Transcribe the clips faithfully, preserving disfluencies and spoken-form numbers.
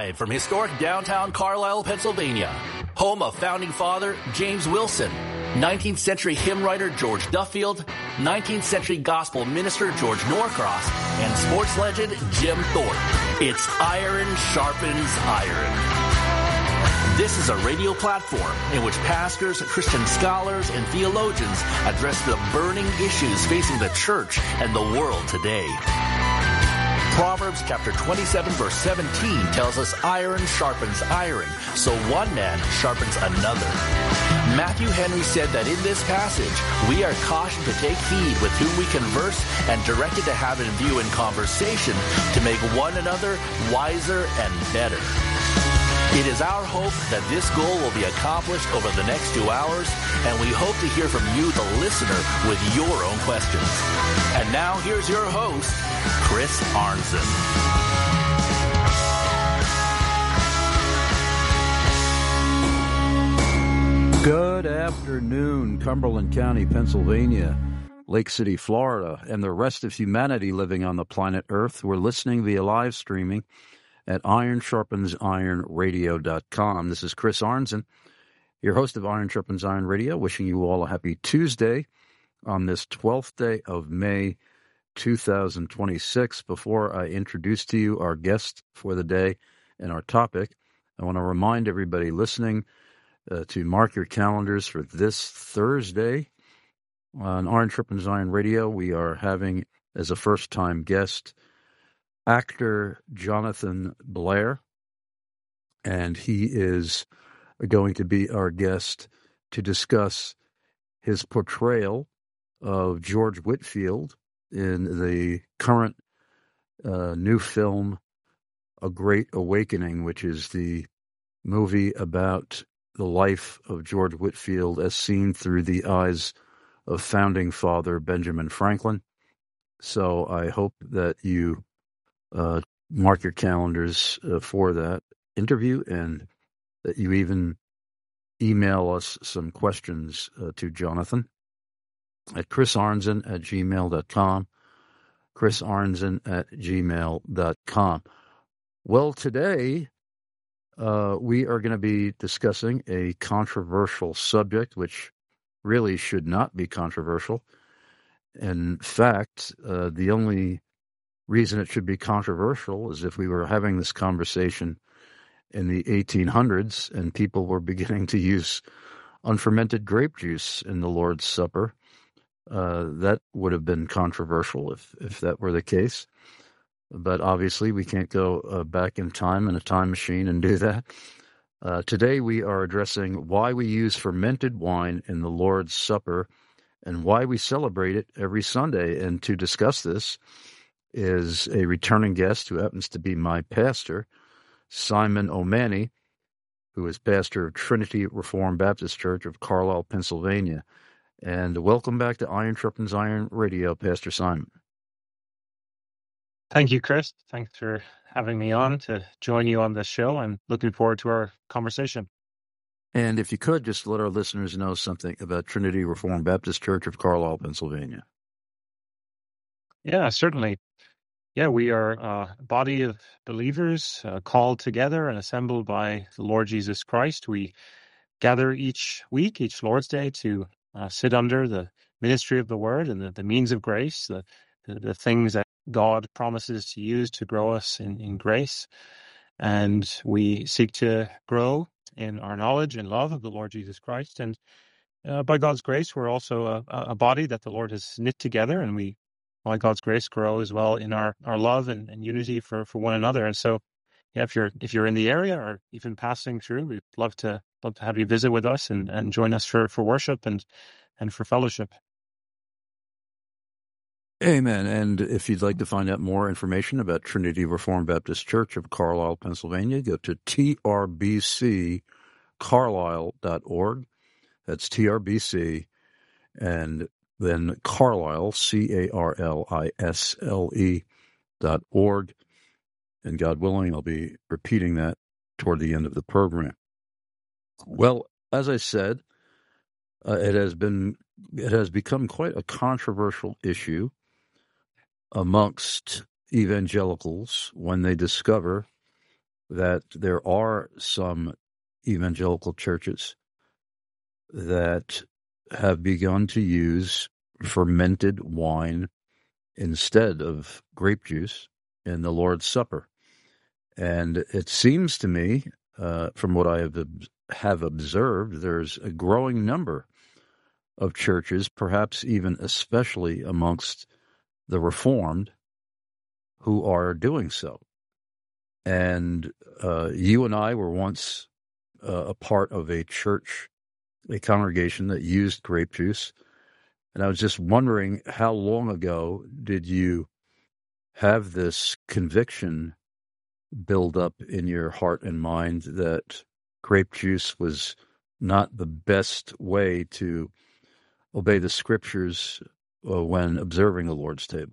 Live from historic downtown Carlisle, Pennsylvania, home of founding father James Wilson, nineteenth century hymn writer George Duffield, nineteenth century gospel minister George Norcross, and sports legend Jim Thorpe. It's Iron Sharpens Iron. This is a radio platform in which pastors, Christian scholars, and theologians address the burning issues facing the church and the world today. Proverbs chapter twenty-seven verse seventeen tells us iron sharpens iron, so one man sharpens another. Matthew Henry said that in this passage, we are cautioned to take heed with whom we converse and directed to have in view in conversation to make one another wiser and better. It is our hope that this goal will be accomplished over the next two hours, and we hope to hear from you, the listener, with your own questions. And now here's your host, Chris Arnzen. Good afternoon, Cumberland County, Pennsylvania, Lake City, Florida, and the rest of humanity living on the planet Earth. We're listening via live streaming at iron sharpens iron radio dot com. This is Chris Arnzen, your host of Iron Sharpens Iron Radio, wishing you all a happy Tuesday on this twelfth day of May, two thousand twenty-six. Before I introduce to you our guest for the day and our topic, I want to remind everybody listening uh, to mark your calendars for this Thursday on Iron Sharpens Iron Radio. We are having as a first-time guest actor Jonathan Blair, and he is going to be our guest to discuss his portrayal of George Whitefield in the current uh, new film, A Great Awakening, which is the movie about the life of George Whitefield as seen through the eyes of founding father Benjamin Franklin. So I hope that you Uh, mark your calendars uh, for that interview, and that you even email us some questions uh, to Jonathan at chrisarnzen at gmail dot com, chrisarnzen at gmail dot com. Well, today uh, we are going to be discussing a controversial subject, which really should not be controversial. In fact, uh, the only reason it should be controversial is if we were having this conversation in the eighteen hundreds and people were beginning to use unfermented grape juice in the Lord's Supper. Uh, that would have been controversial if, if that were the case. But obviously we can't go uh, back in time in a time machine and do that. Uh, today we are addressing why we use fermented wine in the Lord's Supper and why we celebrate it every Sunday. And to discuss this is a returning guest who happens to be my pastor, Simon O'Mani, who is pastor of Trinity Reformed Baptist Church of Carlisle, Pennsylvania. And welcome back to Iron Sharpens Iron Radio, Pastor Simon. Thank you, Chris. Thanks for having me on to join you on this show. I'm looking forward to our conversation. And if you could, just let our listeners know something about Trinity Reformed Baptist Church of Carlisle, Pennsylvania. Yeah, certainly. Yeah, we are a body of believers uh, called together and assembled by the Lord Jesus Christ. We gather each week, each Lord's Day, to uh, sit under the ministry of the Word and the, the means of grace, the, the, the things that God promises to use to grow us in, in grace. And we seek to grow in our knowledge and love of the Lord Jesus Christ. And uh, by God's grace, we're also a, a body that the Lord has knit together, and we by God's grace, grow as well in our, our love and, and unity for, for one another. And so, yeah, if you're if you're in the area or even passing through, we'd love to love to have you visit with us and, and join us for, for worship and and for fellowship. Amen. And if you'd like to find out more information about Trinity Reformed Baptist Church of Carlisle, Pennsylvania, go to T R B C carlisle dot org. That's T R B C and then Carlisle, C A R L I S L E dot org. And God willing, I'll be repeating that toward the end of the program. Well, as I said, uh, it has been, it has become quite a controversial issue amongst evangelicals when they discover that there are some evangelical churches that have begun to use fermented wine instead of grape juice in the Lord's Supper. And it seems to me, uh, from what I have, have observed, there's a growing number of churches, perhaps even especially amongst the Reformed, who are doing so. And uh, you and I were once uh, a part of a church, a congregation that used grape juice. And I was just wondering, how long ago did you have this conviction build up in your heart and mind that grape juice was not the best way to obey the scriptures uh, when observing the Lord's table?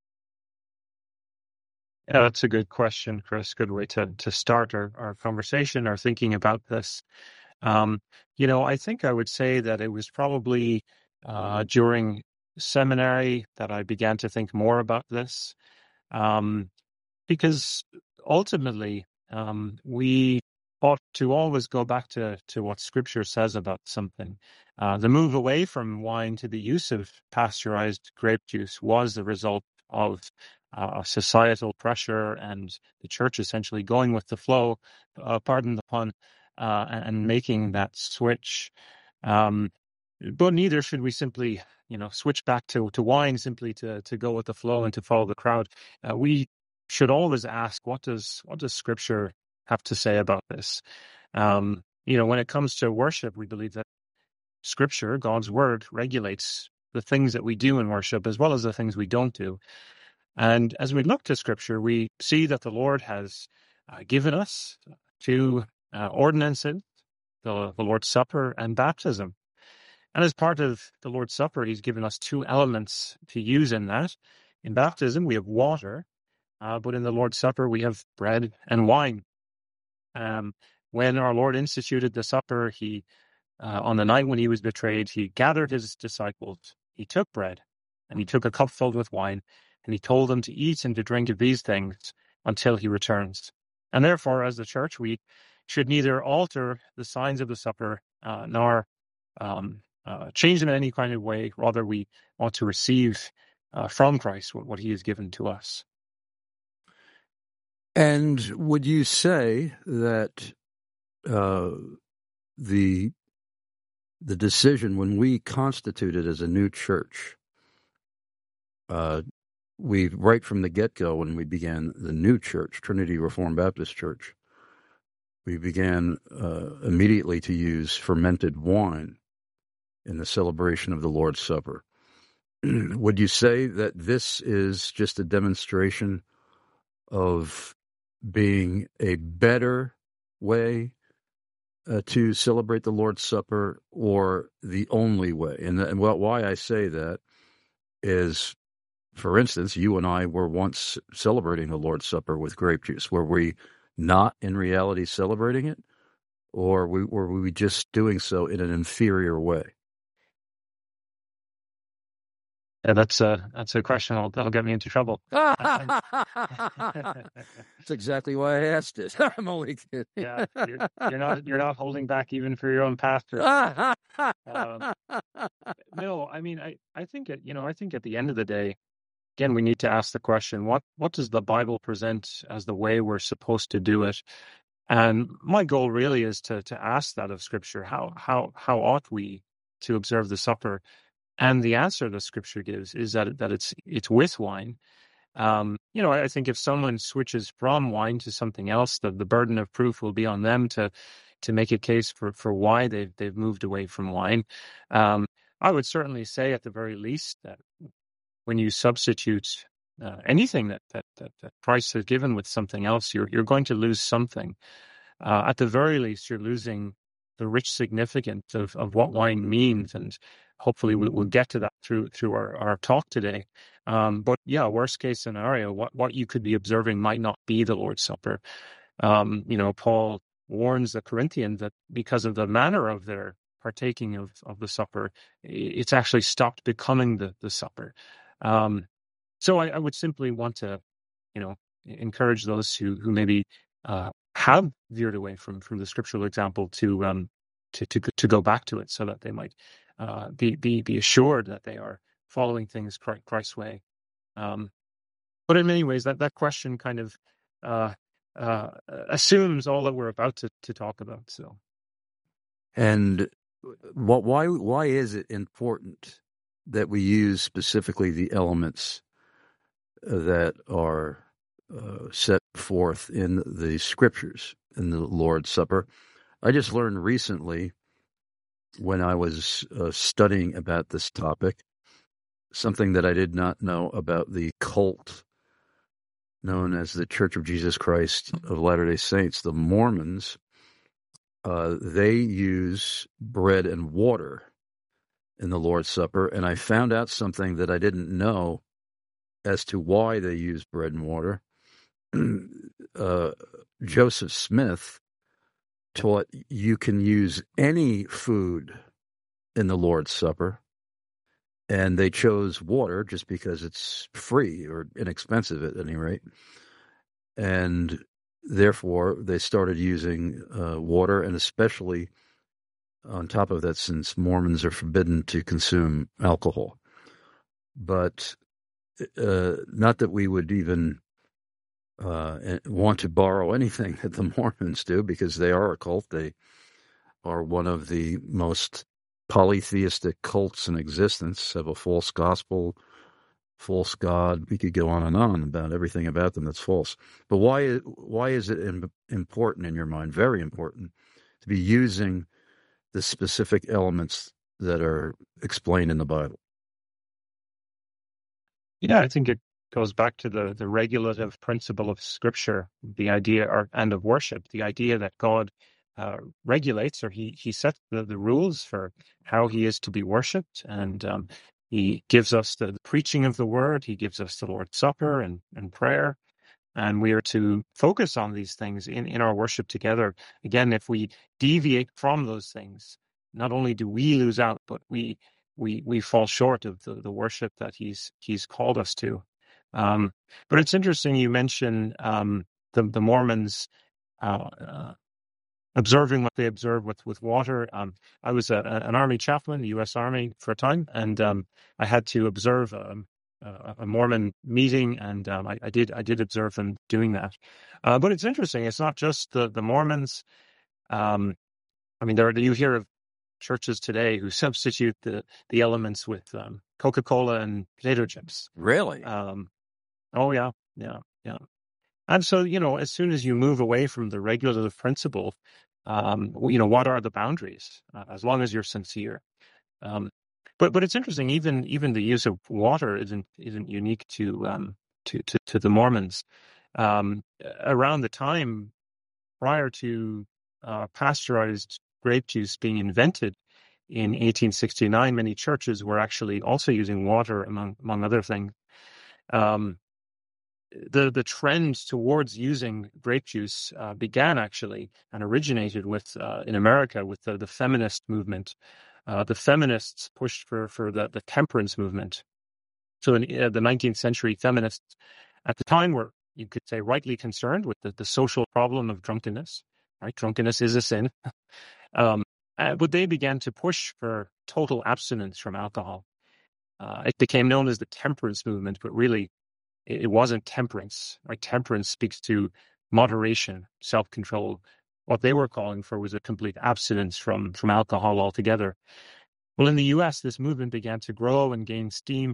Yeah, that's a good question, Chris. Good way to, to start our, our conversation, our thinking about this. Um, you know, I think I would say that it was probably uh, during seminary that I began to think more about this, um, because ultimately um, we ought to always go back to, to what Scripture says about something. Uh, the move away from wine to the use of pasteurized grape juice was the result of uh, societal pressure and the church essentially going with the flow, uh, pardon the pun, uh, and, and making that switch. Um, but neither should we simply, you know, switch back to, to wine simply to, to go with the flow and to follow the crowd. Uh, we should always ask, what does what does Scripture have to say about this? Um, you know, when it comes to worship, we believe that Scripture, God's Word, regulates the things that we do in worship as well as the things we don't do. And as we look to Scripture, we see that the Lord has uh, given us two uh, ordinances, the, the Lord's Supper and baptism. And as part of the Lord's Supper, He's given us two elements to use in that. In baptism, we have water, uh, but in the Lord's Supper, we have bread and wine. Um, when our Lord instituted the supper, He Uh, on the night when He was betrayed, He gathered His disciples, He took bread, and He took a cup filled with wine, and He told them to eat and to drink of these things until He returns. And therefore, as the church, we should neither alter the signs of the supper, uh, nor um, uh, change them in any kind of way. Rather, we want to receive uh, from Christ what, what He has given to us. And would you say that uh, the the decision when we constituted as a new church, uh, we right from the get-go when we began the new church, Trinity Reformed Baptist Church, we began uh, immediately to use fermented wine in the celebration of the Lord's Supper. Would you say that this is just a demonstration of being a better way Uh, to celebrate the Lord's Supper, or the only way? And, and well, why I say that is, for instance, you and I were once celebrating the Lord's Supper with grape juice. Were we not in reality celebrating it, or we, were we just doing so in an inferior way? Yeah, that's a that's a question that'll, that'll get me into trouble. That's exactly why I asked it. I'm only kidding. Yeah, you're, you're not you're not holding back even for your own pastor. um, no, I mean, I I think it, you know I think at the end of the day, again, we need to ask the question: what what does the Bible present as the way we're supposed to do it? And my goal really is to to ask that of Scripture: how how how ought we to observe the supper? And the answer the Scripture gives is that that it's it's with wine. Um, you know, I, I think if someone switches from wine to something else, the, the burden of proof will be on them to to make a case for, for why they've they've moved away from wine. Um, I would certainly say, at the very least, that when you substitute uh, anything that, that that that Christ has given with something else, you're you're going to lose something. Uh, at the very least, you're losing the rich significance of, of what wine means, and hopefully we'll, we'll get to that through through our, our talk today. Um, but yeah, worst case scenario, what, what you could be observing might not be the Lord's Supper. Um, you know, Paul warns the Corinthians that because of the manner of their partaking of, of the supper, it's actually stopped becoming the, the supper. Um, so I, I would simply want to, you know, encourage those who, who maybe uh, have veered away from from the scriptural example to um to to to go back to it, so that they might uh, be be be assured that they are following things Chri- Christ's way. Um, but in many ways, that that question kind of uh, uh, assumes all that we're about to to talk about. So. And what, why why is it important that we use specifically the elements that are uh, set forth in the scriptures in the Lord's Supper? I just learned recently, when I was uh, studying about this topic, something that I did not know about the cult known as the Church of Jesus Christ of Latter-day Saints, the Mormons. Uh, they use bread and water in the Lord's Supper, and I found out something that I didn't know as to why they use bread and water. uh, Joseph Smith taught you can use any food in the Lord's Supper, and they chose water just because it's free or inexpensive at any rate. And therefore, they started using uh, water, and especially on top of that, since Mormons are forbidden to consume alcohol. But uh, not that we would even uh, want to borrow anything that the Mormons do, because they are a cult. They are one of the most polytheistic cults in existence, have a false gospel, false God. We could go on and on about everything about them that's false. But why, why is it important in your mind, very important, to be using the specific elements that are explained in the Bible? Yeah, I think it goes back to the, the regulative principle of Scripture, the idea or, and of worship, the idea that God uh, regulates, or he, he sets the, the rules for how he is to be worshipped. And um, he gives us the, the preaching of the word. He gives us the Lord's Supper and, and prayer. And we are to focus on these things in, in our worship together. Again, if we deviate from those things, not only do we lose out, but we we we fall short of the, the worship that he's he's called us to. Um, but it's interesting you mention um, the the Mormons uh, uh, observing what they observe with with water. Um, I was a, an army chaplain, the U S Army, for a time, and um, I had to observe um, a, a Mormon meeting, and um, I, I did I did observe them doing that. Uh, but it's interesting; it's not just the the Mormons. Um, I mean, there are, you hear of churches today who substitute the the elements with um, Coca-Cola and potato chips. Really? Um, oh yeah, yeah, yeah. And so, you know, as soon as you move away from the regulative principle, um, you know, what are the boundaries? Uh, as long as you're sincere. Um, but but it's interesting. Even even the use of water isn't isn't unique to um, to, to to the Mormons. Um, around the time prior to uh, pasteurized grape juice being invented in eighteen sixty-nine, many churches were actually also using water, among among other things. Um, the the trend towards using grape juice uh, began actually and originated with uh, in America with the, the feminist movement. Uh, the feminists pushed for for the, the temperance movement. So in uh, the nineteenth century, feminists at the time were, you could say, rightly concerned with the, the social problem of drunkenness. Right, drunkenness is a sin. um, uh, but they began to push for total abstinence from alcohol. Uh, it became known as the temperance movement, but really it wasn't temperance, right? Temperance speaks to moderation, self-control. What they were calling for was a complete abstinence from, from alcohol altogether. Well, in the U S, this movement began to grow and gain steam,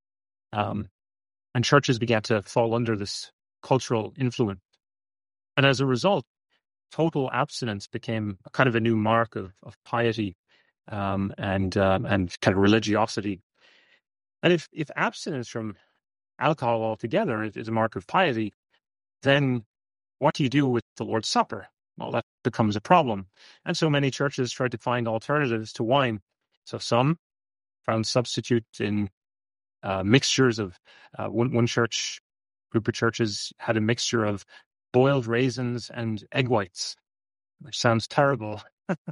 um, and churches began to fall under this cultural influence. And as a result, total abstinence became a kind of a new mark of, of piety um, and um, and kind of religiosity. And if, if abstinence from alcohol altogether is, is a mark of piety, then what do you do with the Lord's Supper? Well, that becomes a problem. And so many churches tried to find alternatives to wine. So some found substitutes in uh, mixtures of, uh, one, one church, group of churches had a mixture of boiled raisins and egg whites, which sounds terrible.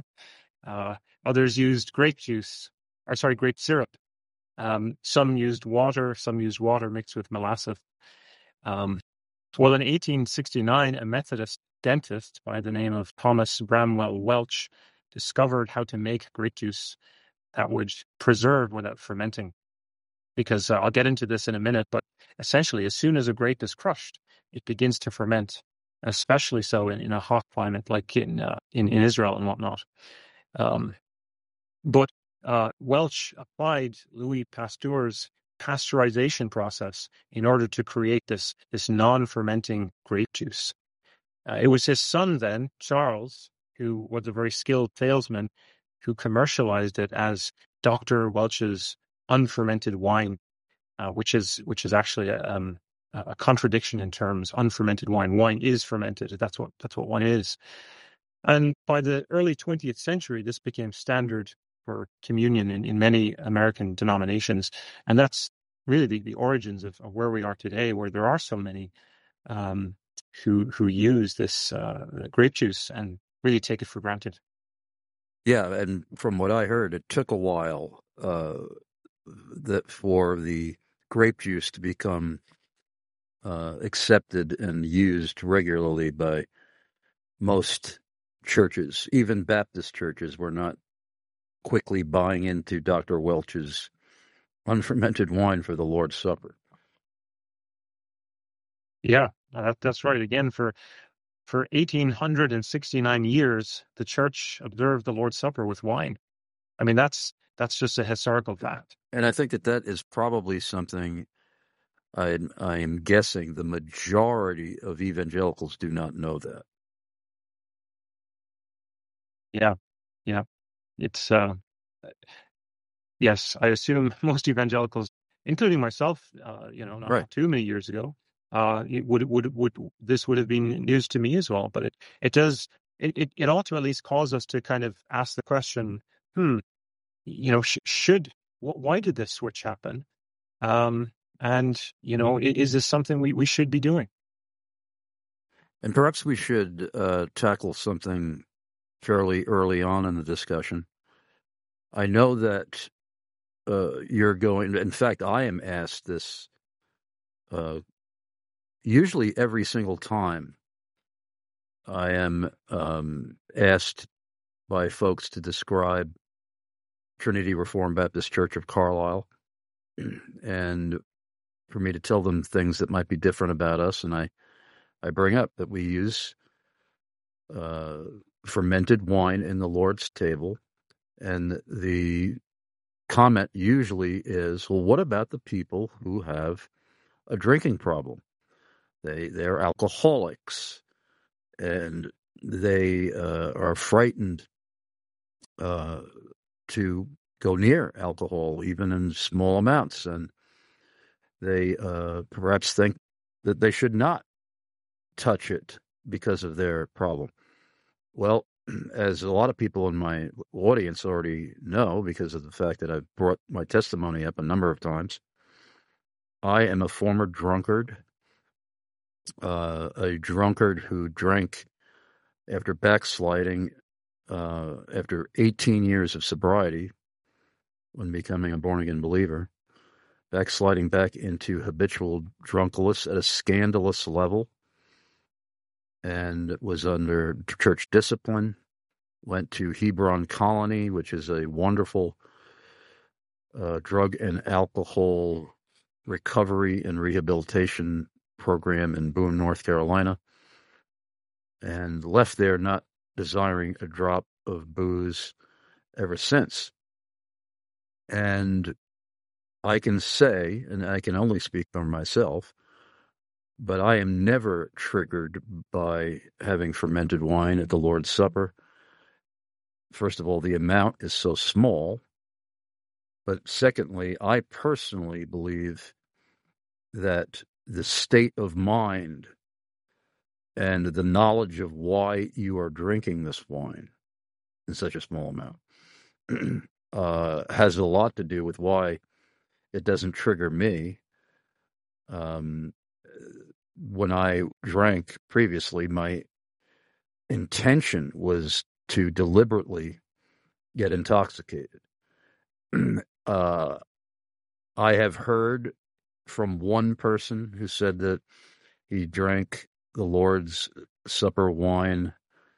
uh, others used grape juice, or sorry, grape syrup. Um, some used water, some used water mixed with molasses. Um, well, in eighteen sixty-nine, a Methodist dentist by the name of Thomas Bramwell Welch discovered how to make grape juice that would preserve without fermenting. Because uh, I'll get into this in a minute, but essentially, as soon as a grape is crushed, it begins to ferment, especially so in, in a hot climate like in, uh, in in Israel and whatnot. Um, but uh, Welch applied Louis Pasteur's pasteurization process in order to create this this non-fermenting grape juice. Uh, it was his son then, Charles, who was a very skilled salesman, who commercialized it as Doctor Welch's unfermented wine, uh, which is which is actually a, um, a contradiction in terms. Unfermented wine, wine is fermented. That's what that's what wine is. And by the early twentieth century, this became standard for communion in, in many American denominations, and that's really the, the origins of, of where we are today, where there are so many um, who who use this uh, grape juice and really take it for granted. Yeah, and from what I heard, it took a while uh, that for the grape juice to become uh, accepted and used regularly by most churches. Even Baptist churches were not quickly buying into Doctor Welch's unfermented wine for the Lord's Supper. Yeah, that, that's right. Again, for for eighteen sixty-nine years, the church observed the Lord's Supper with wine. I mean, that's that's just a historical fact. And I think that that is probably something I, I am guessing the majority of evangelicals do not know that. Yeah, yeah. It's, uh, yes, I assume most evangelicals, including myself, uh, you know, not Right. too many years ago, uh, it would, would, would, this would have been news to me as well. But it, it does, it, it, it ought to at least cause us to kind of ask the question, hmm, you know, sh- should, wh- why did this switch happen? Um, and, you know, i- is this something we, we should be doing? And perhaps we should uh, tackle something fairly early on in the discussion. I know that uh, you're going, in fact, I am asked this uh, usually every single time I am um, asked by folks to describe Trinity Reformed Baptist Church of Carlisle and for me to tell them things that might be different about us. And I, I bring up that we use uh, fermented wine in the Lord's table. And the comment usually is, well, what about the people who have a drinking problem? They, they're alcoholics and they uh, are frightened uh, to go near alcohol, even in small amounts. And they uh, perhaps think that they should not touch it because of their problem. Well, as a lot of people in my audience already know, because of the fact that I've brought my testimony up a number of times, I am a former drunkard, uh, a drunkard who drank after backsliding uh, after eighteen years of sobriety when becoming a born-again believer, backsliding back into habitual drunkenness at a scandalous level, and was under church discipline, went to Hebron Colony, which is a wonderful uh, drug and alcohol recovery and rehabilitation program in Boone, North Carolina, and left there not desiring a drop of booze ever since. And I can say, and I can only speak for myself, but I am never triggered by having fermented wine at the Lord's Supper. First of all, the amount is so small. But secondly, I personally believe that the state of mind and the knowledge of why you are drinking this wine in such a small amount uh, has a lot to do with why it doesn't trigger me. Um, when I drank previously, my intention was to deliberately get intoxicated. uh, I have heard from one person who said that he drank the Lord's supper wine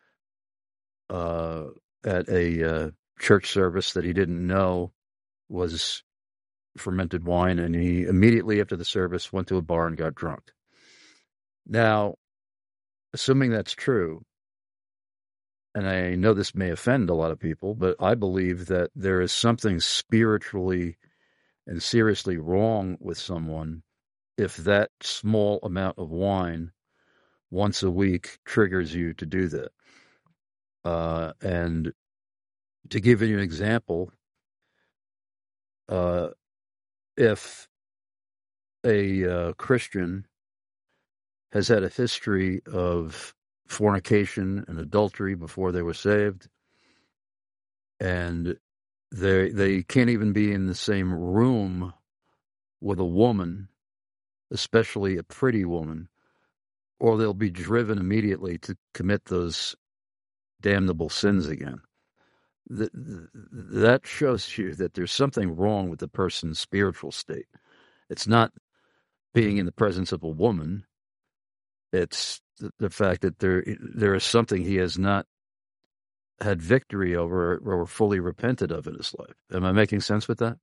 uh, at a uh, church service that he didn't know was fermented wine, and he immediately after the service went to a bar and got drunk. Now, assuming that's true, and I know this may offend a lot of people, but I believe that there is something spiritually and seriously wrong with someone if that small amount of wine once a week triggers you to do that. Uh, and to give you an example, uh, if a uh, Christian has had a history of fornication and adultery before they were saved, and they they can't even be in the same room with a woman, especially a pretty woman, or they'll be driven immediately to commit those damnable sins again. That, that shows you that there's something wrong with the person's spiritual state. It's not being in the presence of a woman. It's the, the fact that there there is something he has not had victory over or fully repented of in his life. Am I making sense with that?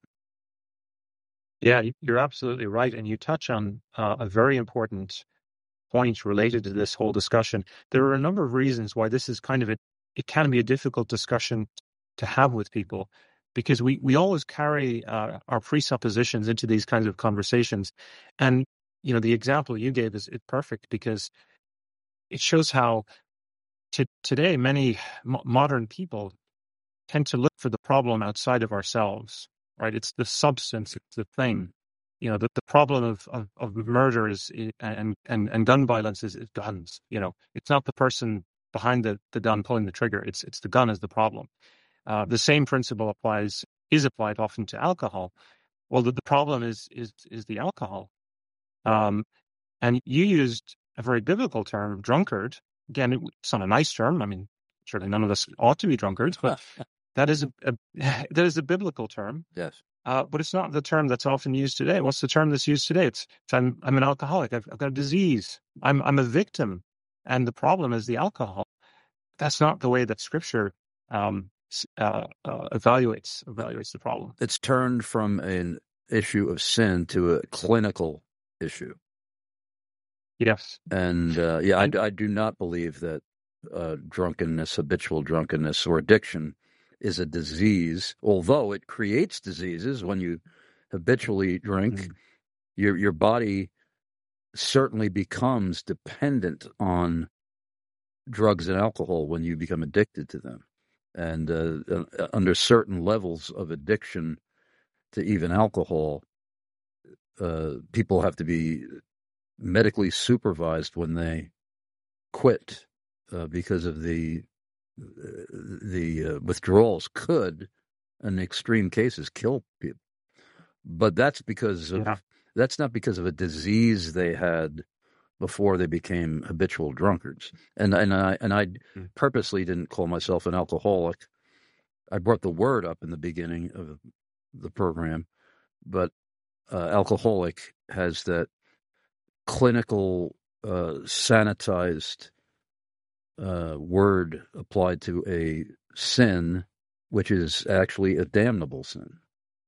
Yeah, you're absolutely right. And you touch on uh, a very important point related to this whole discussion. There are a number of reasons why this is kind of a, it can be a difficult discussion to have with people, because we, we always carry uh, our presuppositions into these kinds of conversations. And, you know, the example you gave is, is perfect, because it shows how to, today many m- modern people tend to look for the problem outside of ourselves, right? It's the substance, it's the thing. You know, the, the problem of, of, of murder is, is and, and, and gun violence is, is guns. You know, it's not the person behind the, the gun pulling the trigger. It's it's the gun is the problem. Uh, the same principle applies is applied often to alcohol. Well, the, the problem is is is the alcohol. Um, and you used a very biblical term, drunkard. Again, it, it's not a nice term. I mean, surely none of us ought to be drunkards, but that is a, a that is a biblical term. Yes. Uh, but it's not the term that's often used today. What's the term that's used today? It's, it's I'm I'm an alcoholic. I've, I've got a disease. I'm I'm a victim, and the problem is the alcohol. That's not the way that Scripture um, uh, uh, evaluates evaluates the problem. It's turned from an issue of sin to a clinical issue. Yes, and uh, yeah, and, I, I do not believe that uh, drunkenness, habitual drunkenness, or addiction is a disease, although it creates diseases when you habitually drink. Mm-hmm. Your your body certainly becomes dependent on drugs and alcohol when you become addicted to them. And uh, uh, under certain levels of addiction to even alcohol, uh, people have to be medically supervised when they quit uh, because of the the uh, withdrawals could, in extreme cases, kill people. But that's because of yeah. that's not because of a disease they had before they became habitual drunkards. And and I and I purposely didn't call myself an alcoholic. I brought the word up in the beginning of the program, but uh, alcoholic has that clinical, uh, sanitized uh, word applied to a sin, which is actually a damnable sin.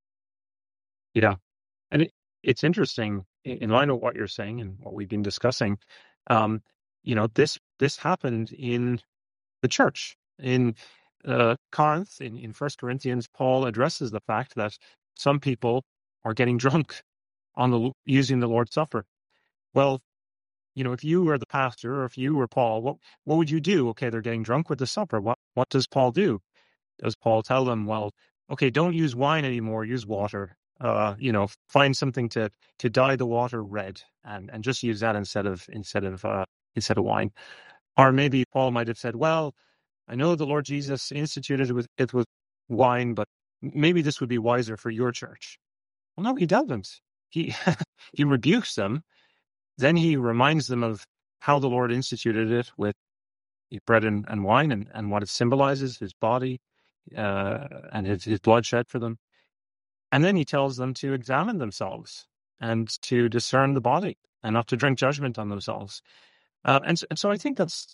Yeah. And it, it's interesting, in line with what you're saying and what we've been discussing, um, you know, this this happened in the church. In uh, Corinth, in, in First Corinthians, Paul addresses the fact that some people are getting drunk on the using the Lord's Supper. Well, you know, if you were the pastor or if you were Paul, what what would you do? Okay, they're getting drunk with the supper. What what does Paul do? Does Paul tell them, well, okay, don't use wine anymore, use water. Uh, you know, find something to to dye the water red and, and just use that instead of instead of uh, instead of wine. Or maybe Paul might have said, well, I know the Lord Jesus instituted it with it with wine, but maybe this would be wiser for your church. Well, no, he doesn't. He he rebukes them. Then he reminds them of how the Lord instituted it with bread and, and wine and, and what it symbolizes, his body uh, and his, his blood shed for them. And then he tells them to examine themselves and to discern the body and not to drink judgment on themselves. Uh, and, and so I think that's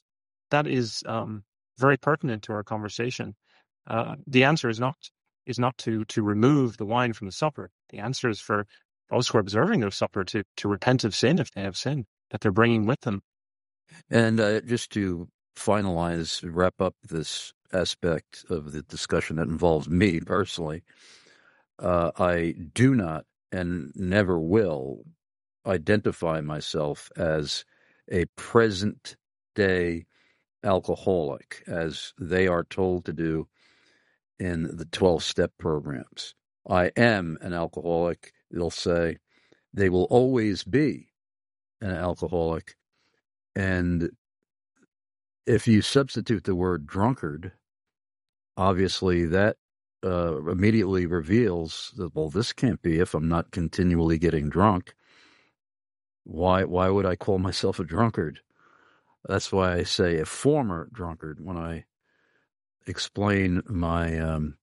that is um, very pertinent to our conversation. Uh, the answer is not is not to to remove the wine from the supper. The answer is for those who are observing the supper to to repent of sin if they have sin that they're bringing with them. And uh, just to finalize, wrap up this aspect of the discussion that involves me personally, uh, I do not and never will identify myself as a present day alcoholic, as they are told to do in the twelve-step programs. I am an alcoholic, they'll say. They will always be an alcoholic. And if you substitute the word drunkard, obviously that uh, immediately reveals that, well, this can't be if I'm not continually getting drunk. Why, why would I call myself a drunkard? That's why I say a former drunkard when I explain my um,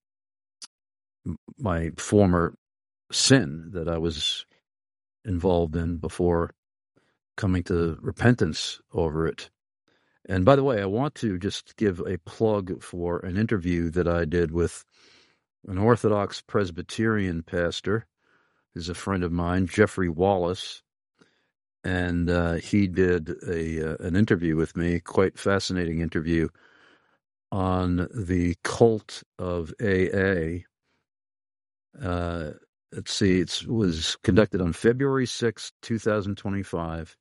my former sin that I was involved in before coming to repentance over it. And by the way, I want to just give a plug for an interview that I did with an Orthodox Presbyterian pastor who's a friend of mine, Jeffrey Wallace. And uh, he did a uh, an interview with me, quite fascinating interview, on the cult of A A. Uh, let's see, it was conducted on February sixth, twenty twenty-five.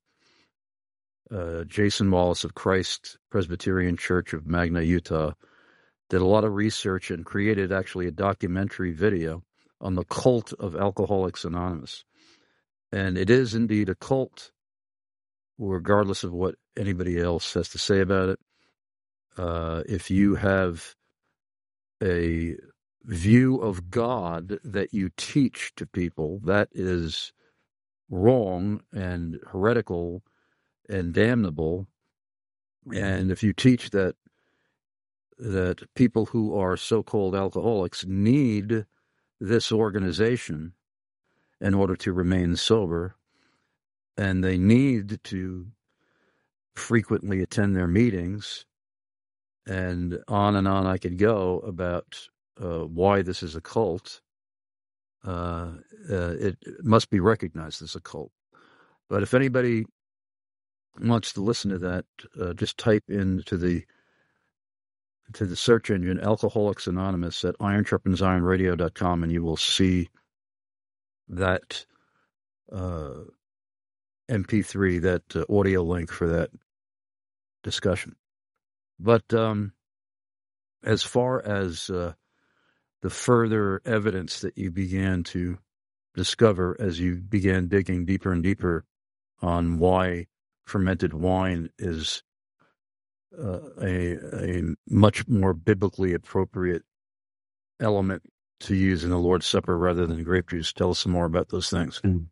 Uh, Jason Wallace of Christ Presbyterian Church of Magna, Utah, did a lot of research and created actually a documentary video on the cult of Alcoholics Anonymous. And it is indeed a cult, regardless of what anybody else has to say about it. Uh, if you have a view of God that you teach to people, that is wrong and heretical and damnable. And if you teach that that people who are so-called alcoholics need this organization in order to remain sober, and they need to frequently attend their meetings, and on and on I could go about uh, why this is a cult, uh, uh, it must be recognized as a cult. But if anybody wants to listen to that, uh, just type into the to the search engine Alcoholics Anonymous at iron sharpens iron radio dot com, and you will see that uh, M P three, that uh, audio link for that discussion. But um, as far as uh, the further evidence that you began to discover as you began digging deeper and deeper on why fermented wine is uh, a, a much more biblically appropriate element to use in the Lord's Supper rather than grape juice. Tell us some more about those things. Mm.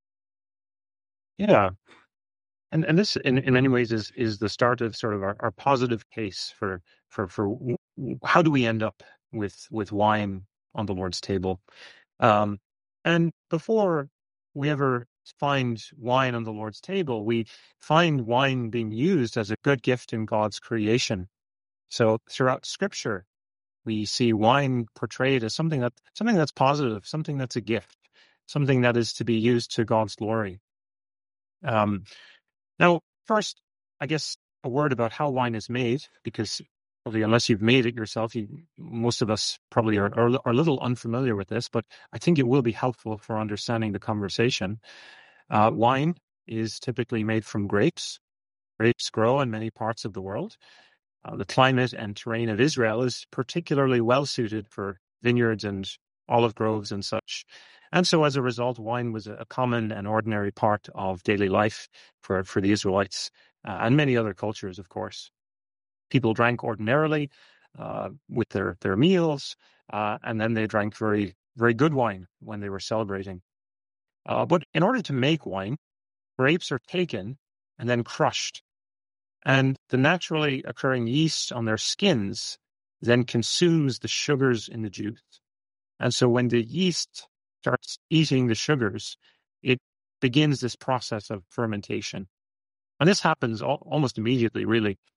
Yeah. And and this, in, in many ways, is is the start of sort of our, our positive case for for for w- w- how do we end up with with wine on the Lord's table. Um, and before we ever find wine on the Lord's table, we find wine being used as a good gift in God's creation. So throughout Scripture, we see wine portrayed as something that something that's positive, something that's a gift, something that is to be used to God's glory. Um, now, first, I guess a word about how wine is made, because probably unless you've made it yourself, you, most of us probably are, are, are a little unfamiliar with this, but I think it will be helpful for understanding the conversation. Uh, wine is typically made from grapes. Grapes grow in many parts of the world. Uh, the climate and terrain of Israel is particularly well suited for vineyards and olive groves and such. And so as a result, wine was a common and ordinary part of daily life for, for the Israelites uh, and many other cultures, of course. People drank ordinarily uh, with their, their meals, uh, and then they drank very, very good wine when they were celebrating. Uh, but in order to make wine, grapes are taken and then crushed. And the naturally occurring yeast on their skins then consumes the sugars in the juice. And so when the yeast starts eating the sugars, it begins this process of fermentation. And this happens al- almost immediately, really.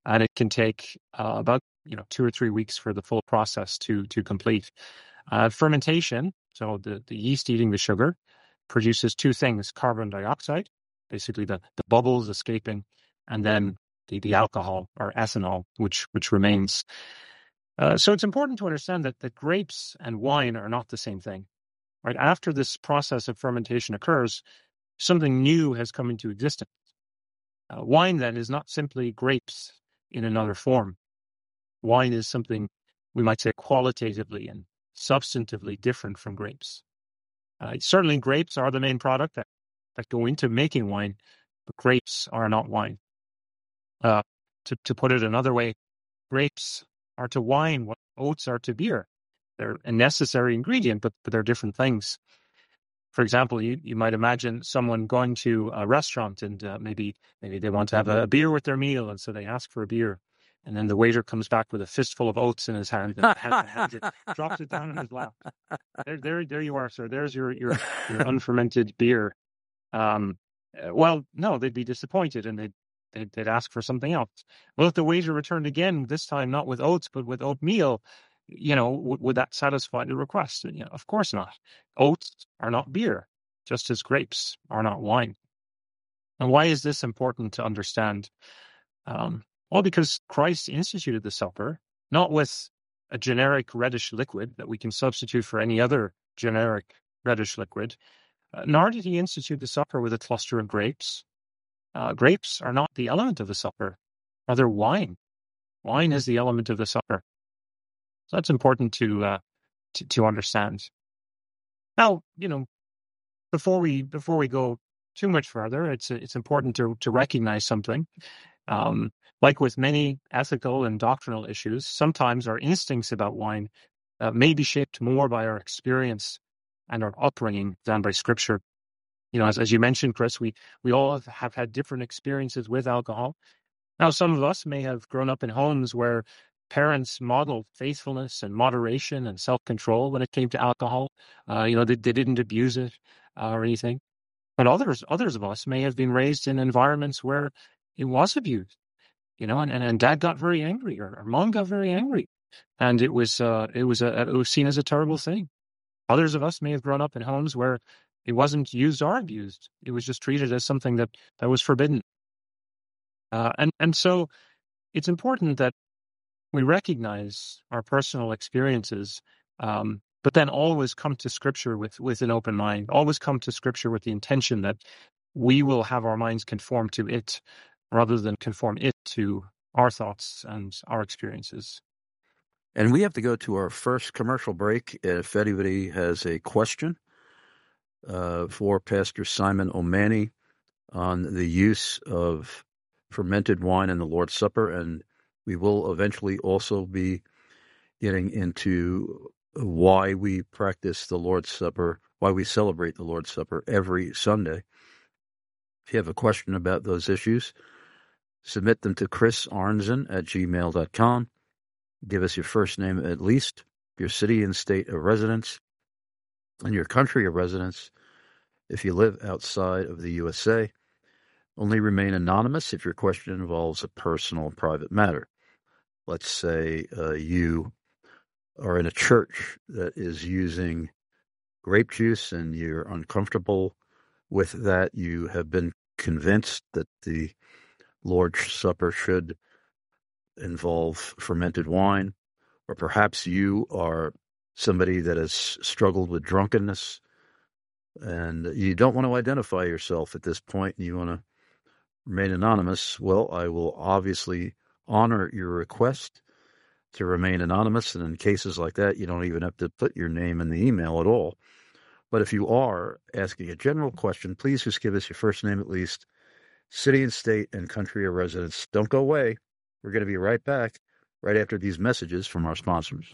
and it can take uh, about you know two or three weeks for the full process to to complete. Uh, fermentation, so the, the yeast eating the sugar, produces two things: carbon dioxide, basically the, the bubbles escaping, and then the, the alcohol or ethanol, which which remains. Uh, so it's important to understand that, that grapes and wine are not the same thing. Right after this process of fermentation occurs, something new has come into existence. Uh, wine then is not simply grapes in another form. Wine is something we might say qualitatively and substantively different from grapes. Uh, certainly grapes are the main product that, that go into making wine, but grapes are not wine. Uh, to, to put it another way, grapes are to wine what oats are to beer. They're a necessary ingredient, but, but they're different things. For example, you, you might imagine someone going to a restaurant and uh, maybe maybe they want to have a, a beer with their meal, and so they ask for a beer. And then the waiter comes back with a fistful of oats in his hand and hands, hands it, drops it down in his lap. There, there, there you are, sir. There's your your, your unfermented beer. Um, well, no, they'd be disappointed and they'd, they'd they'd ask for something else. Well, if the waiter returned again, this time not with oats but with oatmeal, you know, w- would that satisfy the request? You know, of course not. Oats are not beer, just as grapes are not wine. And why is this important to understand? Um, Well, because Christ instituted the supper, not with a generic reddish liquid that we can substitute for any other generic reddish liquid, uh, nor did he institute the supper with a cluster of grapes. Uh, grapes are not the element of the supper, rather wine. Wine is the element of the supper. So that's important to uh, to, to understand. Now, you know, before we before we go too much further, it's it's important to to recognize something. Um, like with many ethical and doctrinal issues, sometimes our instincts about wine uh, may be shaped more by our experience and our upbringing than by Scripture. You know, as, as you mentioned, Chris, we, we all have had different experiences with alcohol. Now, some of us may have grown up in homes where parents modeled faithfulness and moderation and self-control when it came to alcohol. Uh, you know, they, they didn't abuse it uh, or anything. But others, others of us may have been raised in environments where it was abused, you know, and, and, and dad got very angry or, or mom got very angry. And it was, uh, it was, a, it was seen as a terrible thing. Others of us may have grown up in homes where it wasn't used or abused. It was just treated as something that, that was forbidden. Uh, and, and so it's important that we recognize our personal experiences, um, but then always come to Scripture with, with an open mind, always come to Scripture with the intention that we will have our minds conform to it rather than conform it to our thoughts and our experiences. And we have to go to our first commercial break. If anybody has a question uh, for Pastor Simon O'Mahony on the use of fermented wine in the Lord's Supper, and we will eventually also be getting into why we practice the Lord's Supper, why we celebrate the Lord's Supper every Sunday. If you have a question about those issues, submit them to Chris Arnzen at gmail dot com. Give us your first name at least, your city and state of residence, and your country of residence if you live outside of the U S A. Only remain anonymous if your question involves a personal and private matter. Let's say uh, you are in a church that is using grape juice and you're uncomfortable with that. You have been convinced that the Lord's Supper should involve fermented wine, or perhaps you are somebody that has struggled with drunkenness and you don't want to identify yourself at this point and you want to remain anonymous. Well, I will obviously honor your request to remain anonymous, and in cases like that, you don't even have to put your name in the email at all. But if you are asking a general question, please just give us your first name at least, city and state, and country of residence. Don't go away. We're going to be right back right after these messages from our sponsors.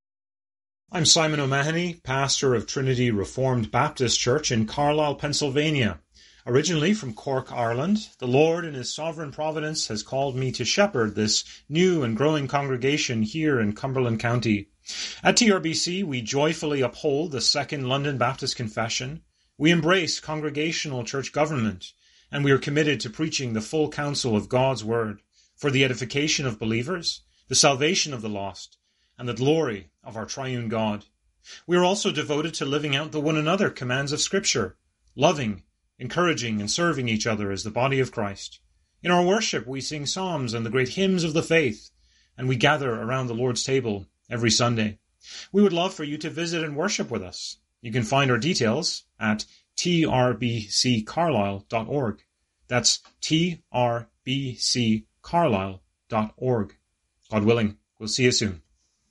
I'm Simon O'Mahony, pastor of Trinity Reformed Baptist Church in Carlisle, Pennsylvania. Originally from Cork, Ireland, the Lord in His sovereign providence has called me to shepherd this new and growing congregation here in Cumberland County. At T R B C, we joyfully uphold the Second London Baptist Confession. We embrace congregational church government, and we are committed to preaching the full counsel of God's Word. for the edification of believers, the salvation of the lost, and the glory of our triune God. We are also devoted to living out the one another commands of Scripture, loving, encouraging, and serving each other as the body of Christ. In our worship, we sing psalms and the great hymns of the faith, and we gather around the Lord's table every Sunday. We would love for you to visit and worship with us. You can find our details at t r b c carlisle dot org. That's t r b c carlisle dot org. God willing, we'll see you soon.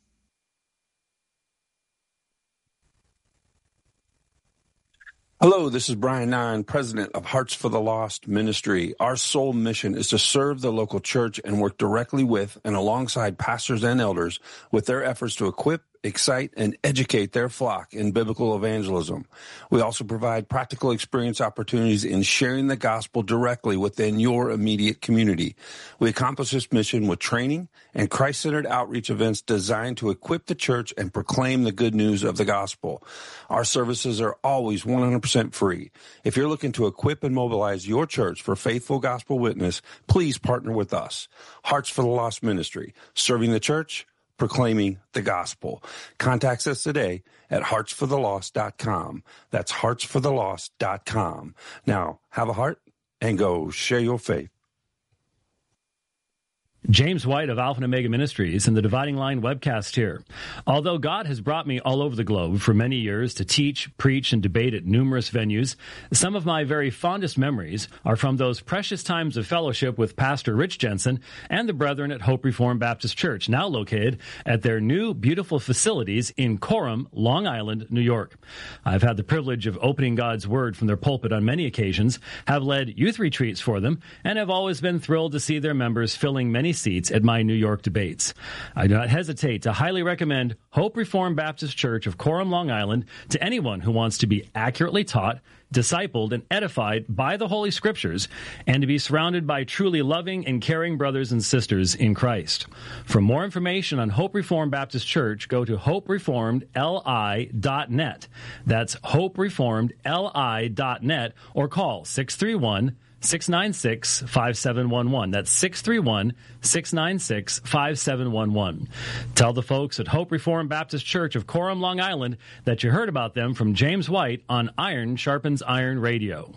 Hello, this is Brian Nine, president of Hearts for the Lost Ministry. Our sole mission is to serve the local church and work directly with and alongside pastors and elders with their efforts to equip, excite, and educate their flock in biblical evangelism. We also provide practical experience opportunities in sharing the gospel directly within your immediate community. We accomplish this mission with training and Christ-centered outreach events designed to equip the church and proclaim the good news of the gospel. Our services are always one hundred percent free. If you're looking to equip and mobilize your church for faithful gospel witness, please partner with us. Hearts for the Lost Ministry, serving the church, proclaiming the gospel. Contact us today at hearts for the lost dot com. That's hearts for the lost dot com. Now, have a heart and go share your faith. James White of Alpha and Omega Ministries and the Dividing Line webcast here. Although God has brought me all over the globe for many years to teach, preach, and debate at numerous venues, some of my very fondest memories are from those precious times of fellowship with Pastor Rich Jensen and the brethren at Hope Reformed Baptist Church, now located at their new beautiful facilities in Coram, Long Island, New York. I've had the privilege of opening God's Word from their pulpit on many occasions, have led youth retreats for them, and have always been thrilled to see their members filling many seats at my New York debates. I do not hesitate to highly recommend Hope Reformed Baptist Church of Coram, Long Island to anyone who wants to be accurately taught, discipled, and edified by the Holy Scriptures, and to be surrounded by truly loving and caring brothers and sisters in Christ. For more information on Hope Reformed Baptist Church, go to hope reformed l i dot net. That's hope reformed l i dot net, or call six three one, six nine six, five seven one one. That's six three one, six nine six, five seven one one. Tell the folks at Hope Reformed Baptist Church of Coram, Long Island, that you heard about them from James White on Iron Sharpens Iron Radio.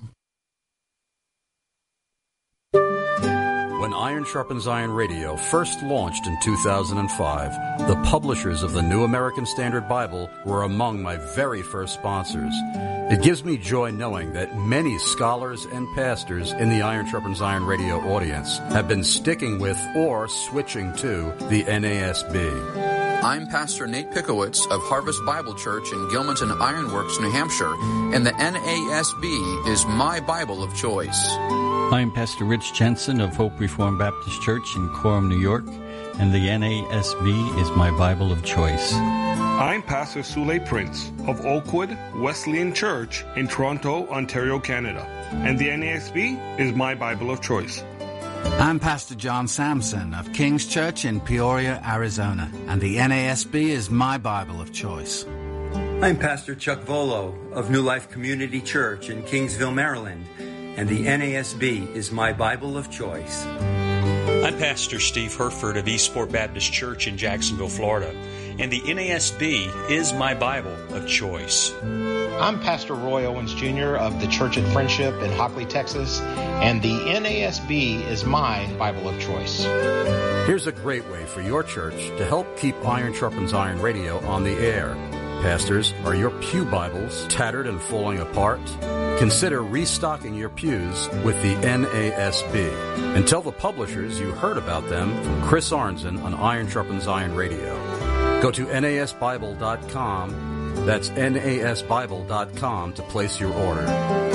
When Iron Sharpens Iron Radio first launched in two thousand five, the publishers of the New American Standard Bible were among my very first sponsors. It gives me joy knowing that many scholars and pastors in the Iron Sharpens Iron Radio audience have been sticking with or switching to the N A S B. I'm Pastor Nate Pickowitz of Harvest Bible Church in Gilmanton Ironworks, New Hampshire, and the N A S B is my Bible of choice. I'm Pastor Rich Jensen of Hope Reformed Baptist Church in Coram, New York, and the N A S B is my Bible of choice. I'm Pastor Sule Prince of Oakwood Wesleyan Church in Toronto, Ontario, Canada, and the N A S B is my Bible of choice. I'm Pastor John Sampson of King's Church in Peoria, Arizona, and the N A S B is my Bible of choice. I'm Pastor Chuck Volo of New Life Community Church in Kingsville, Maryland, and the N A S B is my Bible of choice. I'm Pastor Steve Herford of Eastport Baptist Church in Jacksonville, Florida, and the N A S B is my Bible of choice. I'm Pastor Roy Owens Junior of the Church at Friendship in Hockley, Texas, and the N A S B is my Bible of choice. Here's a great way for your church to help keep Iron Sharpens Iron Radio on the air. Pastors, are your pew Bibles tattered and falling apart? Consider restocking your pews with the N A S B. And tell the publishers you heard about them from Chris Arnzen on Iron Sharpens Iron Radio. Go to N A S Bible dot com. That's N A S Bible dot com to place your order.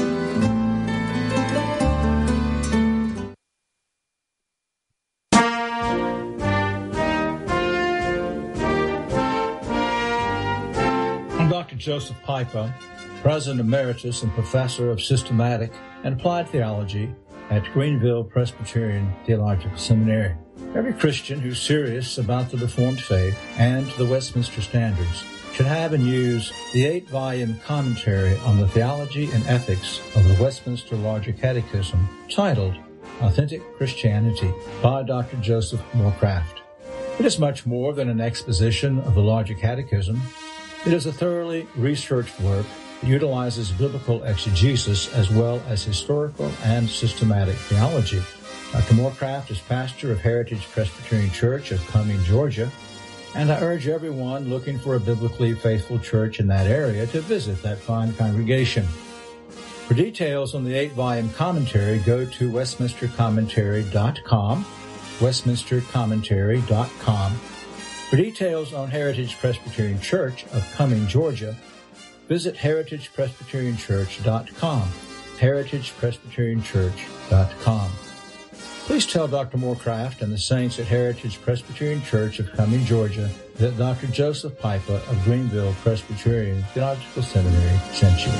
I'm Doctor Joseph Pipa, President Emeritus and Professor of Systematic and Applied Theology at Greenville Presbyterian Theological Seminary. Every Christian who's serious about the Reformed faith and the Westminster Standards should have and use the eight-volume commentary on the theology and ethics of the Westminster Larger Catechism titled Authentic Christianity by Doctor Joseph Morecraft. It is much more than an exposition of the larger catechism. It is a thoroughly researched work that utilizes biblical exegesis as well as historical and systematic theology. Doctor Morecraft is pastor of Heritage Presbyterian Church of Cumming, Georgia, and I urge everyone looking for a biblically faithful church in that area to visit that fine congregation. For details on the eight-volume commentary, go to westminster commentary dot com, westminster commentary dot com. For details on Heritage Presbyterian Church of Cumming, Georgia, visit heritage presbyterian church dot com, heritage presbyterian church dot com. Please tell Doctor Morecraft and the saints at Heritage Presbyterian Church of Cumming, Georgia, that Doctor Joseph Pipa of Greenville Presbyterian Theological Seminary sent you.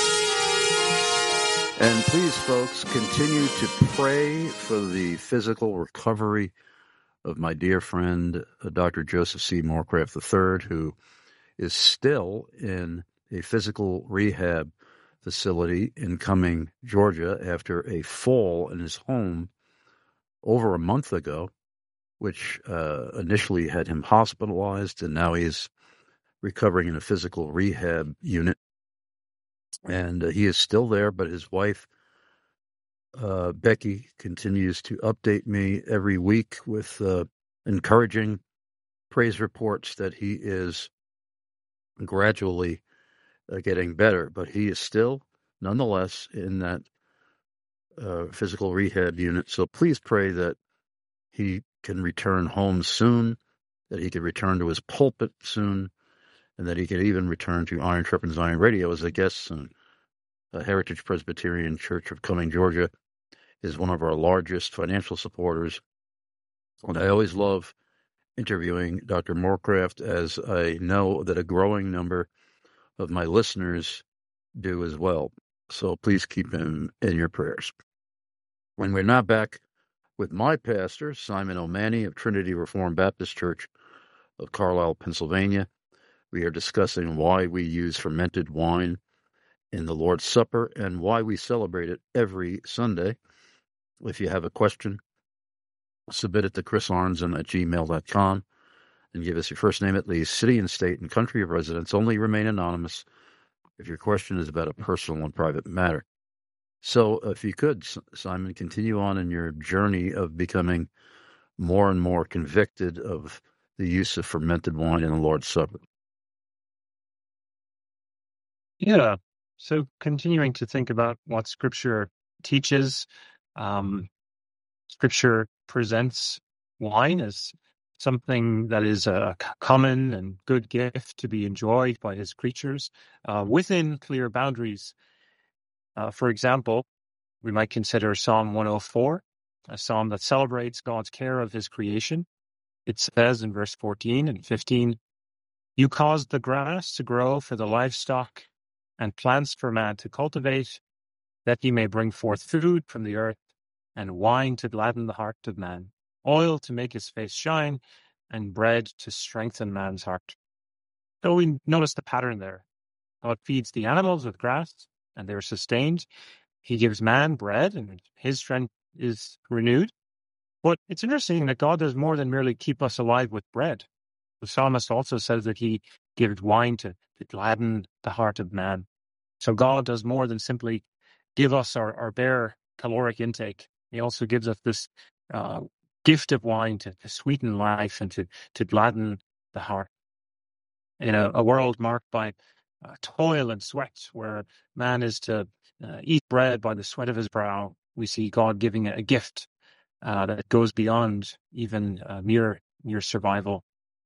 And please, folks, continue to pray for the physical recovery of my dear friend, uh, Doctor Joseph C. Morecraft the third, who is still in a physical rehab facility in Cumming, Georgia, after a fall in his home over a month ago, which uh, initially had him hospitalized, and now he's recovering in a physical rehab unit. And uh, he is still there, but his wife, uh, Becky, continues to update me every week with uh, encouraging praise reports that he is gradually uh, getting better. But he is still, nonetheless, in that uh, physical rehab unit. So please pray that he can return home soon, that he can return to his pulpit soon, and that he can even return to Iron Sharpens Iron Radio as a guest soon. Uh, Heritage Presbyterian Church of Cumming, Georgia, is one of our largest financial supporters. And I always love interviewing Doctor Morecraft, as I know that a growing number of my listeners do as well. So please keep him in your prayers. When we're now back with my pastor, Simon O'Mahony of Trinity Reformed Baptist Church of Carlisle, Pennsylvania, we are discussing why we use fermented wine in the Lord's Supper and why we celebrate it every Sunday. If you have a question, submit it to chris arnzen at gmail dot com and give us your first name, at least, city and state and country of residence. Only remain anonymous if your question is about a personal and private matter. So if you could, Simon, continue on in your journey of becoming more and more convicted of the use of fermented wine in the Lord's Supper. Yeah. So continuing to think about what Scripture teaches, um, Scripture presents wine as something that is a common and good gift to be enjoyed by his creatures uh, within clear boundaries. Uh, for example, we might consider Psalm one oh four, a psalm that celebrates God's care of his creation. It says in verse fourteen and fifteen, "You caused the grass to grow for the livestock and plants for man to cultivate, that he may bring forth food from the earth, and wine to gladden the heart of man, oil to make his face shine, and bread to strengthen man's heart." So we notice the pattern there. God feeds the animals with grass, and they're sustained. He gives man bread, and his strength is renewed. But it's interesting that God does more than merely keep us alive with bread. The psalmist also says that he gives wine to, to gladden the heart of man. So God does more than simply give us our, our bare caloric intake. He also gives us this uh, gift of wine to, to sweeten life and to, to gladden the heart. In a, a world marked by uh, toil and sweat, where man is to uh, eat bread by the sweat of his brow, we see God giving a gift uh, that goes beyond even uh, mere mere survival.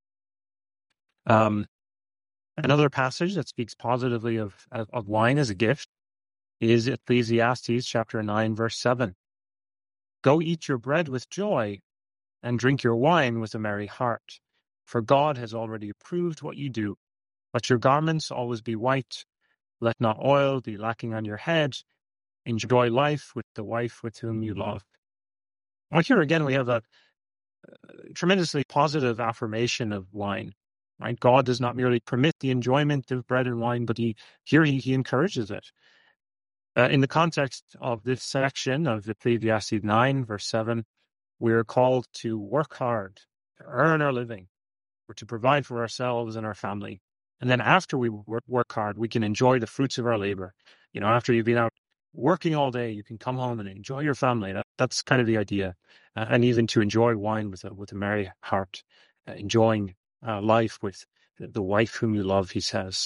Um, another passage that speaks positively of, of, of wine as a gift is Ecclesiastes chapter nine, verse seven. "Go eat your bread with joy, and drink your wine with a merry heart. For God has already approved what you do. Let your garments always be white. Let not oil be lacking on your head. Enjoy life with the wife with whom you love." Well, here again, we have a tremendously positive affirmation of wine. Right? God does not merely permit the enjoyment of bread and wine, but he here he, he encourages it. Uh, in the context of this section of Ecclesiastes nine, verse seven, we're called to work hard, to earn our living, or to provide for ourselves and our family. And then after we work, work hard, we can enjoy the fruits of our labor. You know, after you've been out working all day, you can come home and enjoy your family. That, that's kind of the idea. Uh, and even to enjoy wine with a, with a merry heart, uh, enjoying uh, life with the, the wife whom you love, he says.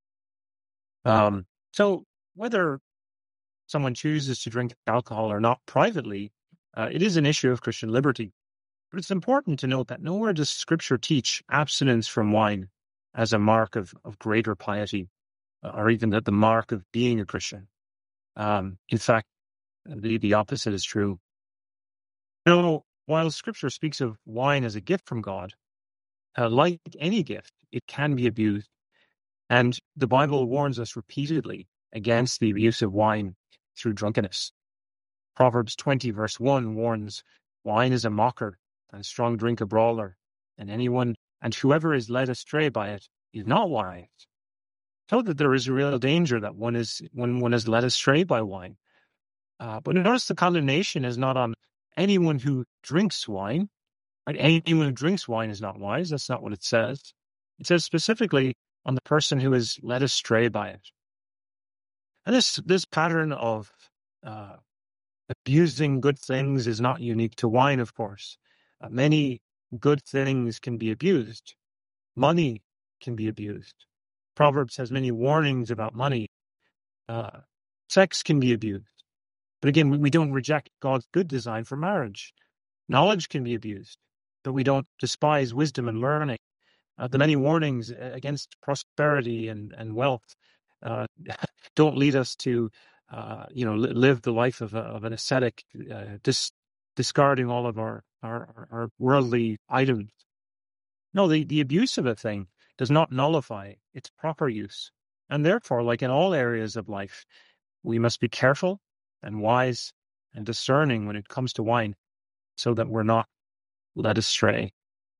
Um, so whether someone chooses to drink alcohol or not privately, uh, it is an issue of Christian liberty. But it's important to note that nowhere does Scripture teach abstinence from wine as a mark of, of greater piety, or even that the mark of being a Christian. Um, in fact, the, the opposite is true. Now, while Scripture speaks of wine as a gift from God, uh, like any gift, it can be abused. And the Bible warns us repeatedly against the abuse of wine through drunkenness. Proverbs twenty, verse one warns, wine is a mocker, and strong drink a brawler, and anyone and whoever is led astray by it is not wise. So that there is a real danger that one is when one is led astray by wine. Uh, but notice the condemnation is not on anyone who drinks wine. Right? Anyone who drinks wine is not wise. That's not what it says. It says specifically on the person who is led astray by it. And this this pattern of uh, abusing good things is not unique to wine, of course. Uh, many good things can be abused. Money can be abused. Proverbs has many warnings about money. Uh, sex can be abused. But again, we, we don't reject God's good design for marriage. Knowledge can be abused, but we don't despise wisdom and learning. Uh, the many warnings against prosperity and, and wealth uh, don't lead us to Uh, you know, li- live the life of, a, of an ascetic, uh, dis- discarding all of our, our, our worldly items. No, the, the abuse of a thing does not nullify its proper use. And therefore, like in all areas of life, we must be careful and wise and discerning when it comes to wine so that we're not led astray.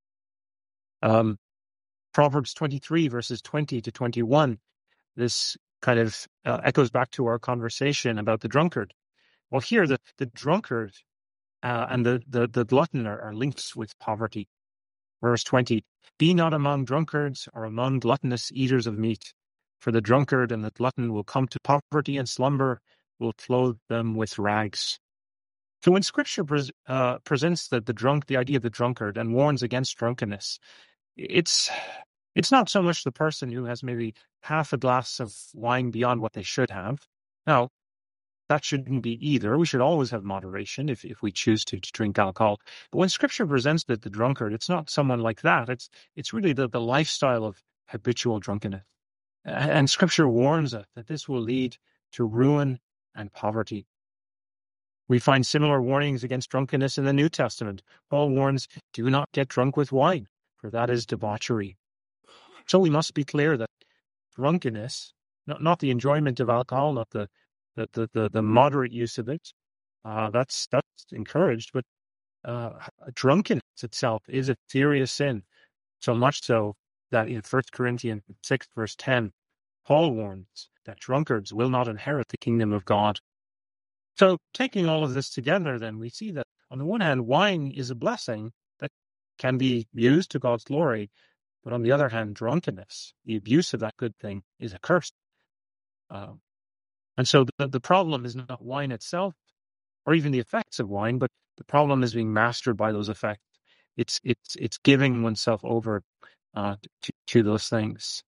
Um, Proverbs twenty-three, verses twenty to twenty-one, this kind of uh, echoes back to our conversation about the drunkard. Well, here, the, the drunkard uh, and the, the, the glutton are, are linked with poverty. Verse twenty, be not among drunkards or among gluttonous eaters of meat, for the drunkard and the glutton will come to poverty, and slumber will clothe them with rags. So when Scripture pres- uh, presents the, the drunk, the idea of the drunkard, and warns against drunkenness, it's it's not so much the person who has maybe half a glass of wine beyond what they should have. Now, that shouldn't be either. We should always have moderation if, if we choose to, to drink alcohol. But when Scripture presents the, the drunkard, it's not someone like that. It's it's really the, the lifestyle of habitual drunkenness. And Scripture warns us that this will lead to ruin and poverty. We find similar warnings against drunkenness in the New Testament. Paul warns, do not get drunk with wine, for that is debauchery. So we must be clear that drunkenness, not, not the enjoyment of alcohol, not the the, the, the, the moderate use of it, uh, that's that's encouraged, but uh, drunkenness itself is a serious sin, so much so that in First Corinthians six, verse ten, Paul warns that drunkards will not inherit the kingdom of God. So taking all of this together, then, we see that on the one hand, wine is a blessing that can be used to God's glory, but on the other hand, drunkenness, the abuse of that good thing, is a curse. Uh, and so the, the problem is not wine itself, or even the effects of wine, but the problem is being mastered by those effects. It's it's it's giving oneself over uh, to, to those things.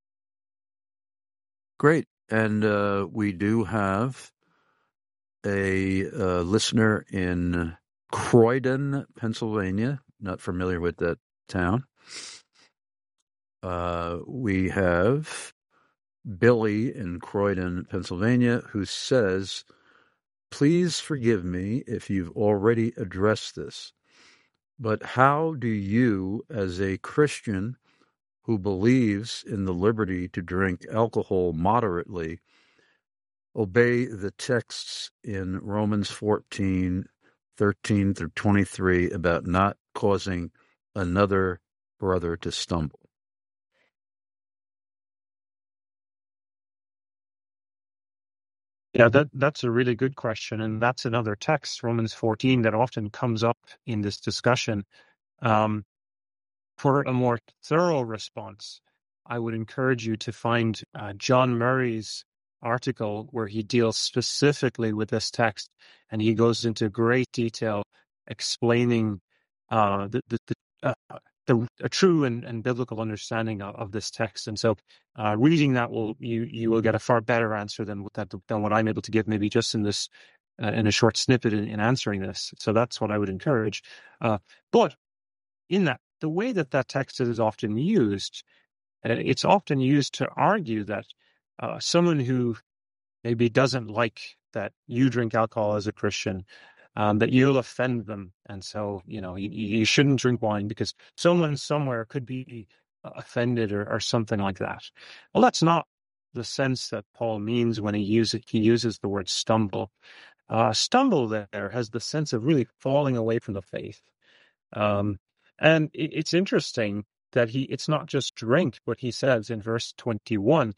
Great. And uh, we do have a uh, listener in Croydon, Pennsylvania. Not familiar with that town. Uh, we have Billy in Croydon, Pennsylvania, who says, please forgive me if you've already addressed this, but how do you, as a Christian who believes in the liberty to drink alcohol moderately, obey the texts in Romans fourteen, thirteen through twenty-three about not causing another brother to stumble? Yeah, that that's a really good question, and that's another text, Romans fourteen, that often comes up in this discussion. Um, for a more thorough response, I would encourage you to find uh, John Murray's article where he deals specifically with this text, and he goes into great detail explaining uh, the the, the, uh, the a true and, and biblical understanding of, of this text. And so, uh, reading that will you you will get a far better answer than what that than what I'm able to give, maybe just in this uh, in a short snippet in, in answering this. So that's what I would encourage. Uh, but in that, the way that that text is often used, uh, it's often used to argue that uh, someone who maybe doesn't like that you drink alcohol as a Christian, um, that you'll offend them. And so, you know, you, you shouldn't drink wine because someone somewhere could be offended or, or something like that. Well, that's not the sense that Paul means when he uses, he uses the word stumble. Uh, stumble there has the sense of really falling away from the faith. Um, and it, it's interesting that he, it's not just drink, but he says in verse twenty-one,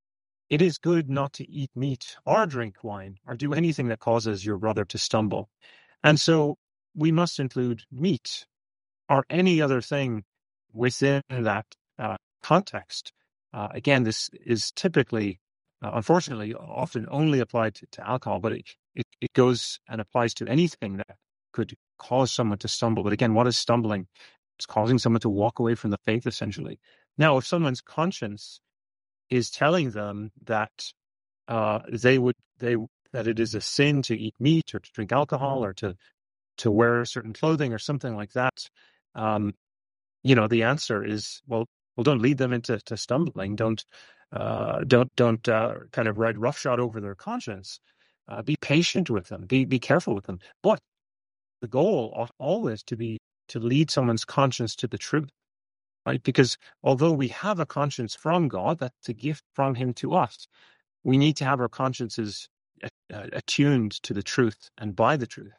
it is good not to eat meat or drink wine or do anything that causes your brother to stumble. And so we must include meat or any other thing within that uh, context. Uh, again, this is typically, uh, unfortunately, often only applied to, to alcohol, but it, it, it goes and applies to anything that could cause someone to stumble. But again, what is stumbling? It's causing someone to walk away from the faith, essentially. Now, if someone's conscience is telling them that uh, they would they that it is a sin to eat meat or to drink alcohol or to to wear certain clothing or something like that, um, you know, the answer is well, well, don't lead them into to stumbling. Don't uh, don't don't uh, kind of ride roughshod over their conscience. Uh, be patient with them. Be be careful with them. But the goal ought always to be to lead someone's conscience to the truth. Right? Because although we have a conscience from God, that's a gift from Him to us, we need to have our consciences uh, attuned to the truth and by the truth.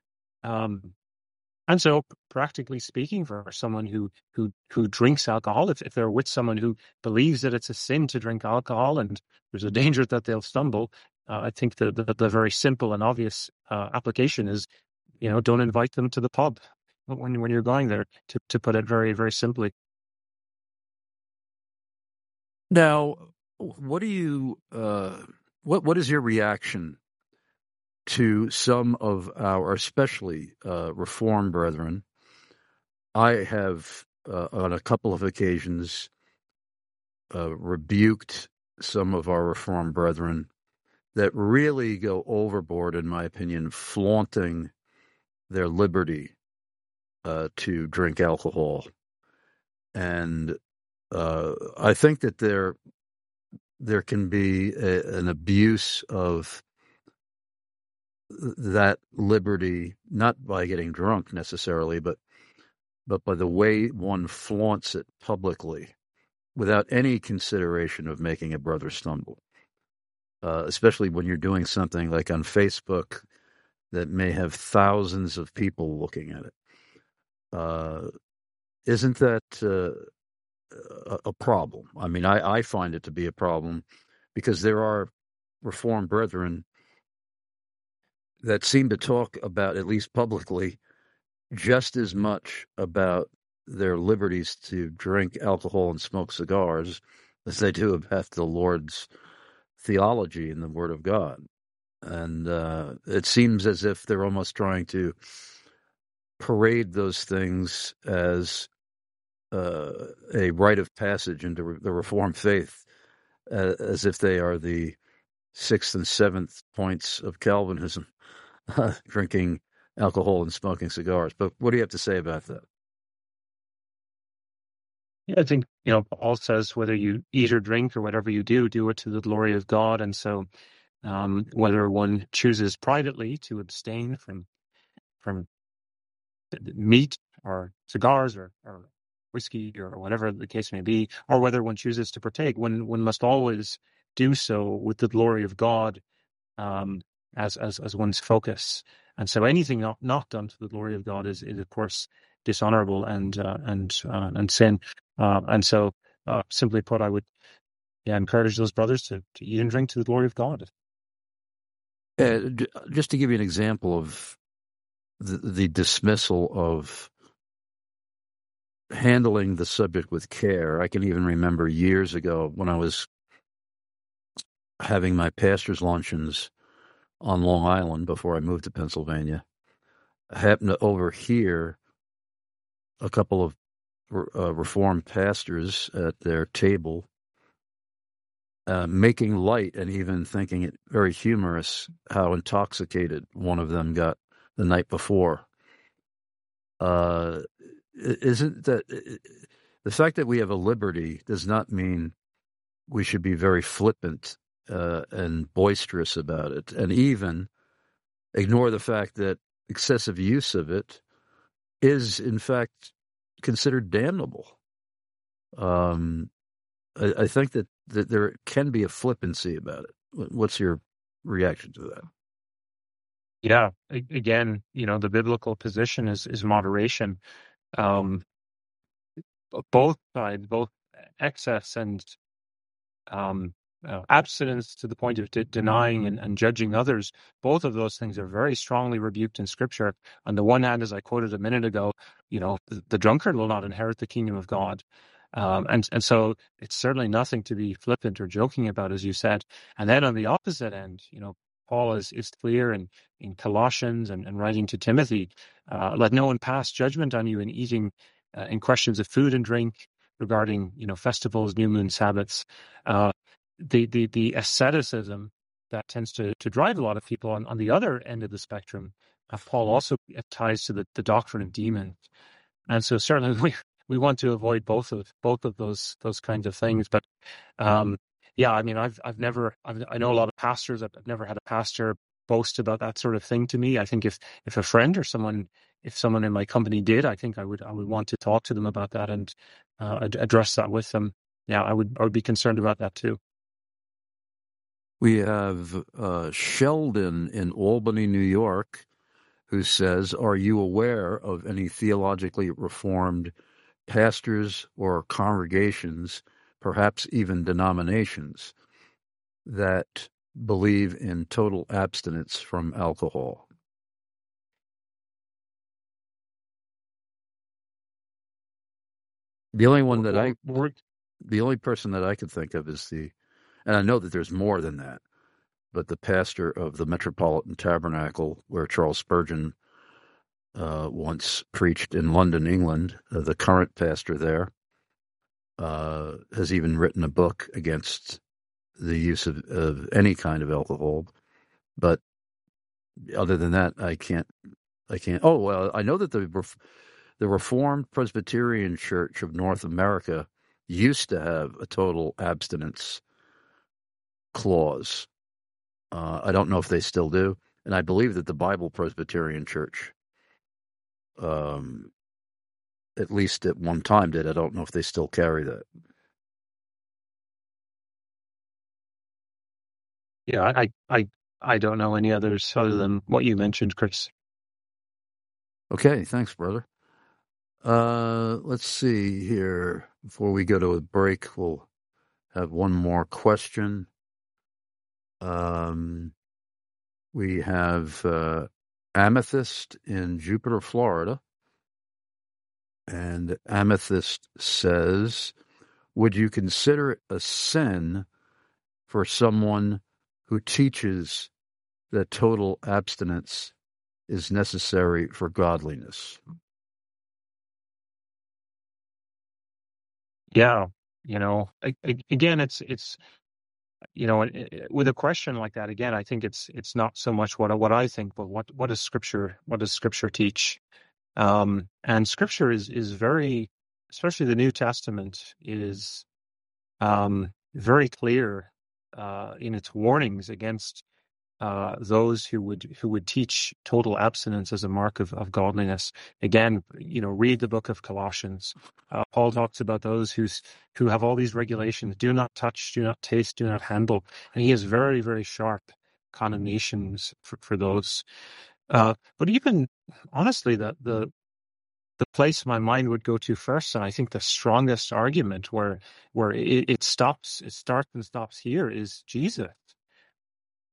Um, and so, practically speaking, for someone who who who drinks alcohol, if, if they're with someone who believes that it's a sin to drink alcohol and there's a danger that they'll stumble, uh, I think the, the the very simple and obvious uh, application is, you know, don't invite them to the pub when when you're going there. To to put it very very simply. Now, what do you uh, what what is your reaction to some of our, especially uh, Reformed brethren? I have uh, on a couple of occasions uh, rebuked some of our Reformed brethren that really go overboard, in my opinion, flaunting their liberty uh, to drink alcohol. And uh, I think that there there can be a, an abuse of that liberty, not by getting drunk necessarily, but but by the way one flaunts it publicly without any consideration of making a brother stumble, uh, especially when you're doing something like on Facebook that may have thousands of people looking at it. Uh, isn't that uh, a, a problem? I mean, I, I find it to be a problem because there are Reformed brethren that seem to talk about, at least publicly, just as much about their liberties to drink alcohol and smoke cigars as they do about the Lord's theology and the Word of God. And uh, it seems as if they're almost trying to parade those things as uh, a rite of passage into the Reformed faith, uh, as if they are the sixth and seventh points of Calvinism, uh, drinking alcohol and smoking cigars. But what do you have to say about that? Yeah, I think, you know, Paul says whether you eat or drink or whatever you do, do it to the glory of God. And so um, whether one chooses privately to abstain from from meat or cigars or, or whiskey or whatever the case may be, or whether one chooses to partake, one, one must always do so with the glory of God um, as, as as one's focus. And so anything not, not done to the glory of God is, is of course, dishonorable and uh, and uh, and sin. Uh, and so, uh, simply put, I would yeah, encourage those brothers to, to eat and drink to the glory of God. Uh, just to give you an example of the, the dismissal of handling the subject with care, I can even remember years ago when I was having my pastor's luncheons on Long Island before I moved to Pennsylvania. I happened to overhear a couple of uh, Reformed pastors at their table uh, making light and even thinking it very humorous how intoxicated one of them got the night before. Uh, isn't that the fact that we have a liberty does not mean we should be very flippant uh, and boisterous about it, and even ignore the fact that excessive use of it is, in fact, considered damnable. Um, I, I think that, that there can be a flippancy about it. What's your reaction to that? Yeah, again, you know, the biblical position is is moderation. Um, both sides, both excess and um, uh, abstinence to the point of de- denying and, and judging others, both of those things are very strongly rebuked in Scripture. On the one hand, as I quoted a minute ago, you know, the, the drunkard will not inherit the kingdom of God. Um, and, and so it's certainly nothing to be flippant or joking about, as you said. And then on the opposite end, you know, Paul is, is clear in, in Colossians and, and writing to Timothy, uh, let no one pass judgment on you in eating, uh, in questions of food and drink, regarding, you know, festivals, new moon, Sabbaths, uh, the, the, the asceticism that tends to, to drive a lot of people on, on the other end of the spectrum. Uh, Paul also ties to the, the doctrine of demons. And so certainly we, we want to avoid both of both of those those kinds of things. But um, yeah, I mean, I've I've never I've, I know a lot of pastors. I've, I've never had a pastor boast about that sort of thing to me. I think if if a friend or someone if someone in my company did, I think I would I would want to talk to them about that and uh, ad- address that with them. Yeah, I would I would be concerned about that too. We have uh, Sheldon in Albany, New York, who says, are you aware of any theologically reformed pastors or congregations, perhaps even denominations, that believe in total abstinence from alcohol? The only one that I, the only person that I could think of is the, and I know that there's more than that, but the pastor of the Metropolitan Tabernacle, where Charles Spurgeon uh, once preached in London, England, uh, the current pastor there, uh, has even written a book against the use of, of any kind of alcohol. But other than that, I can't, I can't. Oh, well, I know that the the Reformed Presbyterian Church of North America used to have a total abstinence clause. Uh, I don't know if they still do. And I believe that the Bible Presbyterian Church, um, at least at one time did. I don't know if they still carry that. Yeah, I, I, I don't know any others other than what you mentioned, Chris. Okay, thanks, brother. Uh, let's see here. Before we go to a break, we'll have one more question. Um, we have uh, Amethyst in Jupiter, Florida. And Amethyst says, would you consider it a sin for someone who teaches that total abstinence is necessary for godliness? Yeah, you know, again, it's it's you know, with a question like that, again, I think it's it's not so much what what I think, but what what does Scripture what does Scripture teach? Um, and Scripture is is very, especially the New Testament, is um, very clear uh, in its warnings against uh, those who would who would teach total abstinence as a mark of, of godliness. Again, you know, read the book of Colossians. Uh, Paul talks about those who's who have all these regulations: do not touch, do not taste, do not handle, and he has very very sharp condemnations for, for those. Uh, but even honestly, the the the place my mind would go to first, and I think the strongest argument where where it, it stops, it starts and stops here, is Jesus.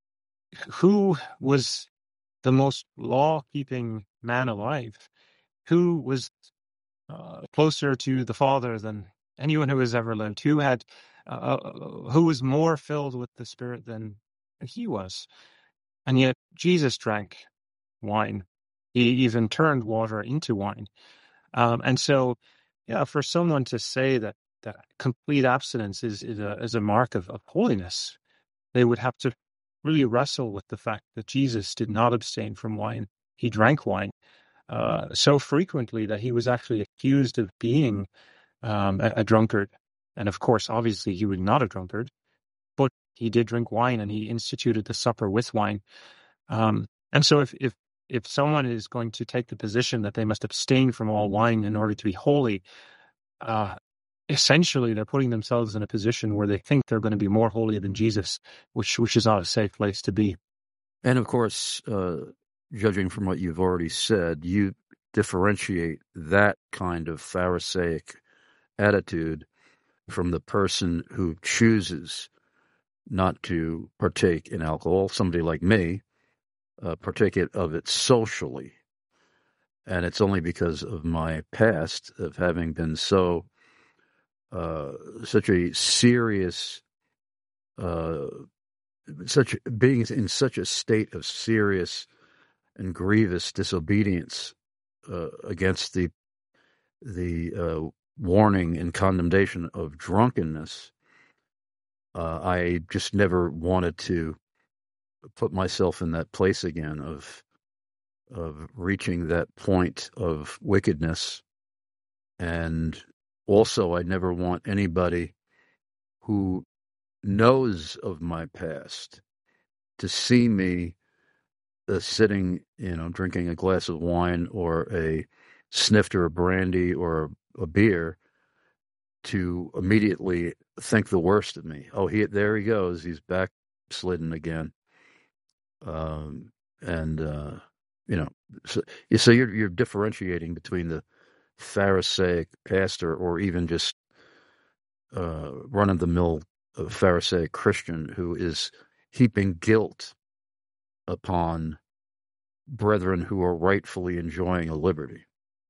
who was the most law-keeping man alive? Who was uh, closer to the Father than anyone who has ever lived? Who had, uh, who was more filled with the Spirit than he was? And yet Jesus drank wine. He even turned water into wine. Um, and so, yeah, for someone to say that, that complete abstinence is, is, a, is a mark of, of holiness, they would have to really wrestle with the fact that Jesus did not abstain from wine. He drank wine uh, so frequently that he was actually accused of being um, a, a drunkard. And of course, obviously, he was not a drunkard, but he did drink wine, and he instituted the supper with wine. Um, and so if, if if someone is going to take the position that they must abstain from all wine in order to be holy, uh, essentially they're putting themselves in a position where they think they're going to be more holy than Jesus, which which is not a safe place to be. And of course, uh, judging from what you've already said, you differentiate that kind of Pharisaic attitude from the person who chooses not to partake in alcohol, somebody like me, uh, partake it of it socially. And it's only because of my past of having been so uh, such a serious, uh, such being in such a state of serious and grievous disobedience uh, against the the uh, warning and condemnation of drunkenness. Uh, I just never wanted to put myself in that place again of of reaching that point of wickedness. And also, I never want anybody who knows of my past to see me uh, sitting, you know, drinking a glass of wine or a snifter of brandy or a beer, to immediately think the worst of me. Oh, he there he goes. He's backslidden again. Um, and uh, you know, so, so you're you're differentiating between the Pharisaic pastor or even just uh, run-of-the-mill Pharisaic Christian who is heaping guilt upon brethren who are rightfully enjoying a liberty.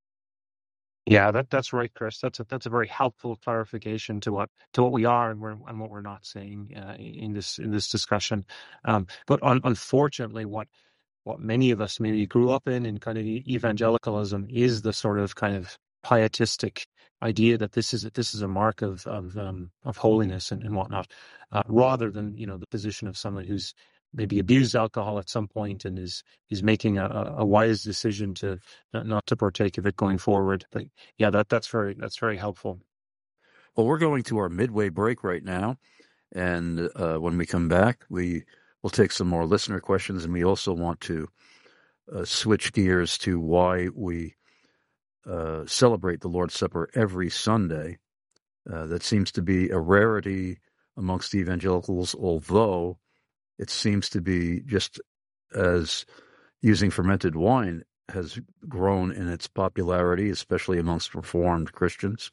Yeah, that that's right, Chris. That's a that's a very helpful clarification to what to what we are and we're and what we're not saying uh, in this in this discussion. Um, but un, unfortunately, what what many of us maybe grew up in in kind of evangelicalism is the sort of kind of pietistic idea that this is this is a mark of of um, of holiness and, and whatnot, uh, rather than you know the position of someone who's maybe abused alcohol at some point and is is making a, a wise decision to not, not to partake of it going forward. But yeah, that that's very that's very helpful. Well, we're going to our midway break right now, and uh, when we come back, we will take some more listener questions, and we also want to uh, switch gears to why we uh, celebrate the Lord's Supper every Sunday. Uh, that seems to be a rarity amongst evangelicals, although it seems to be just as using fermented wine has grown in its popularity, especially amongst Reformed Christians.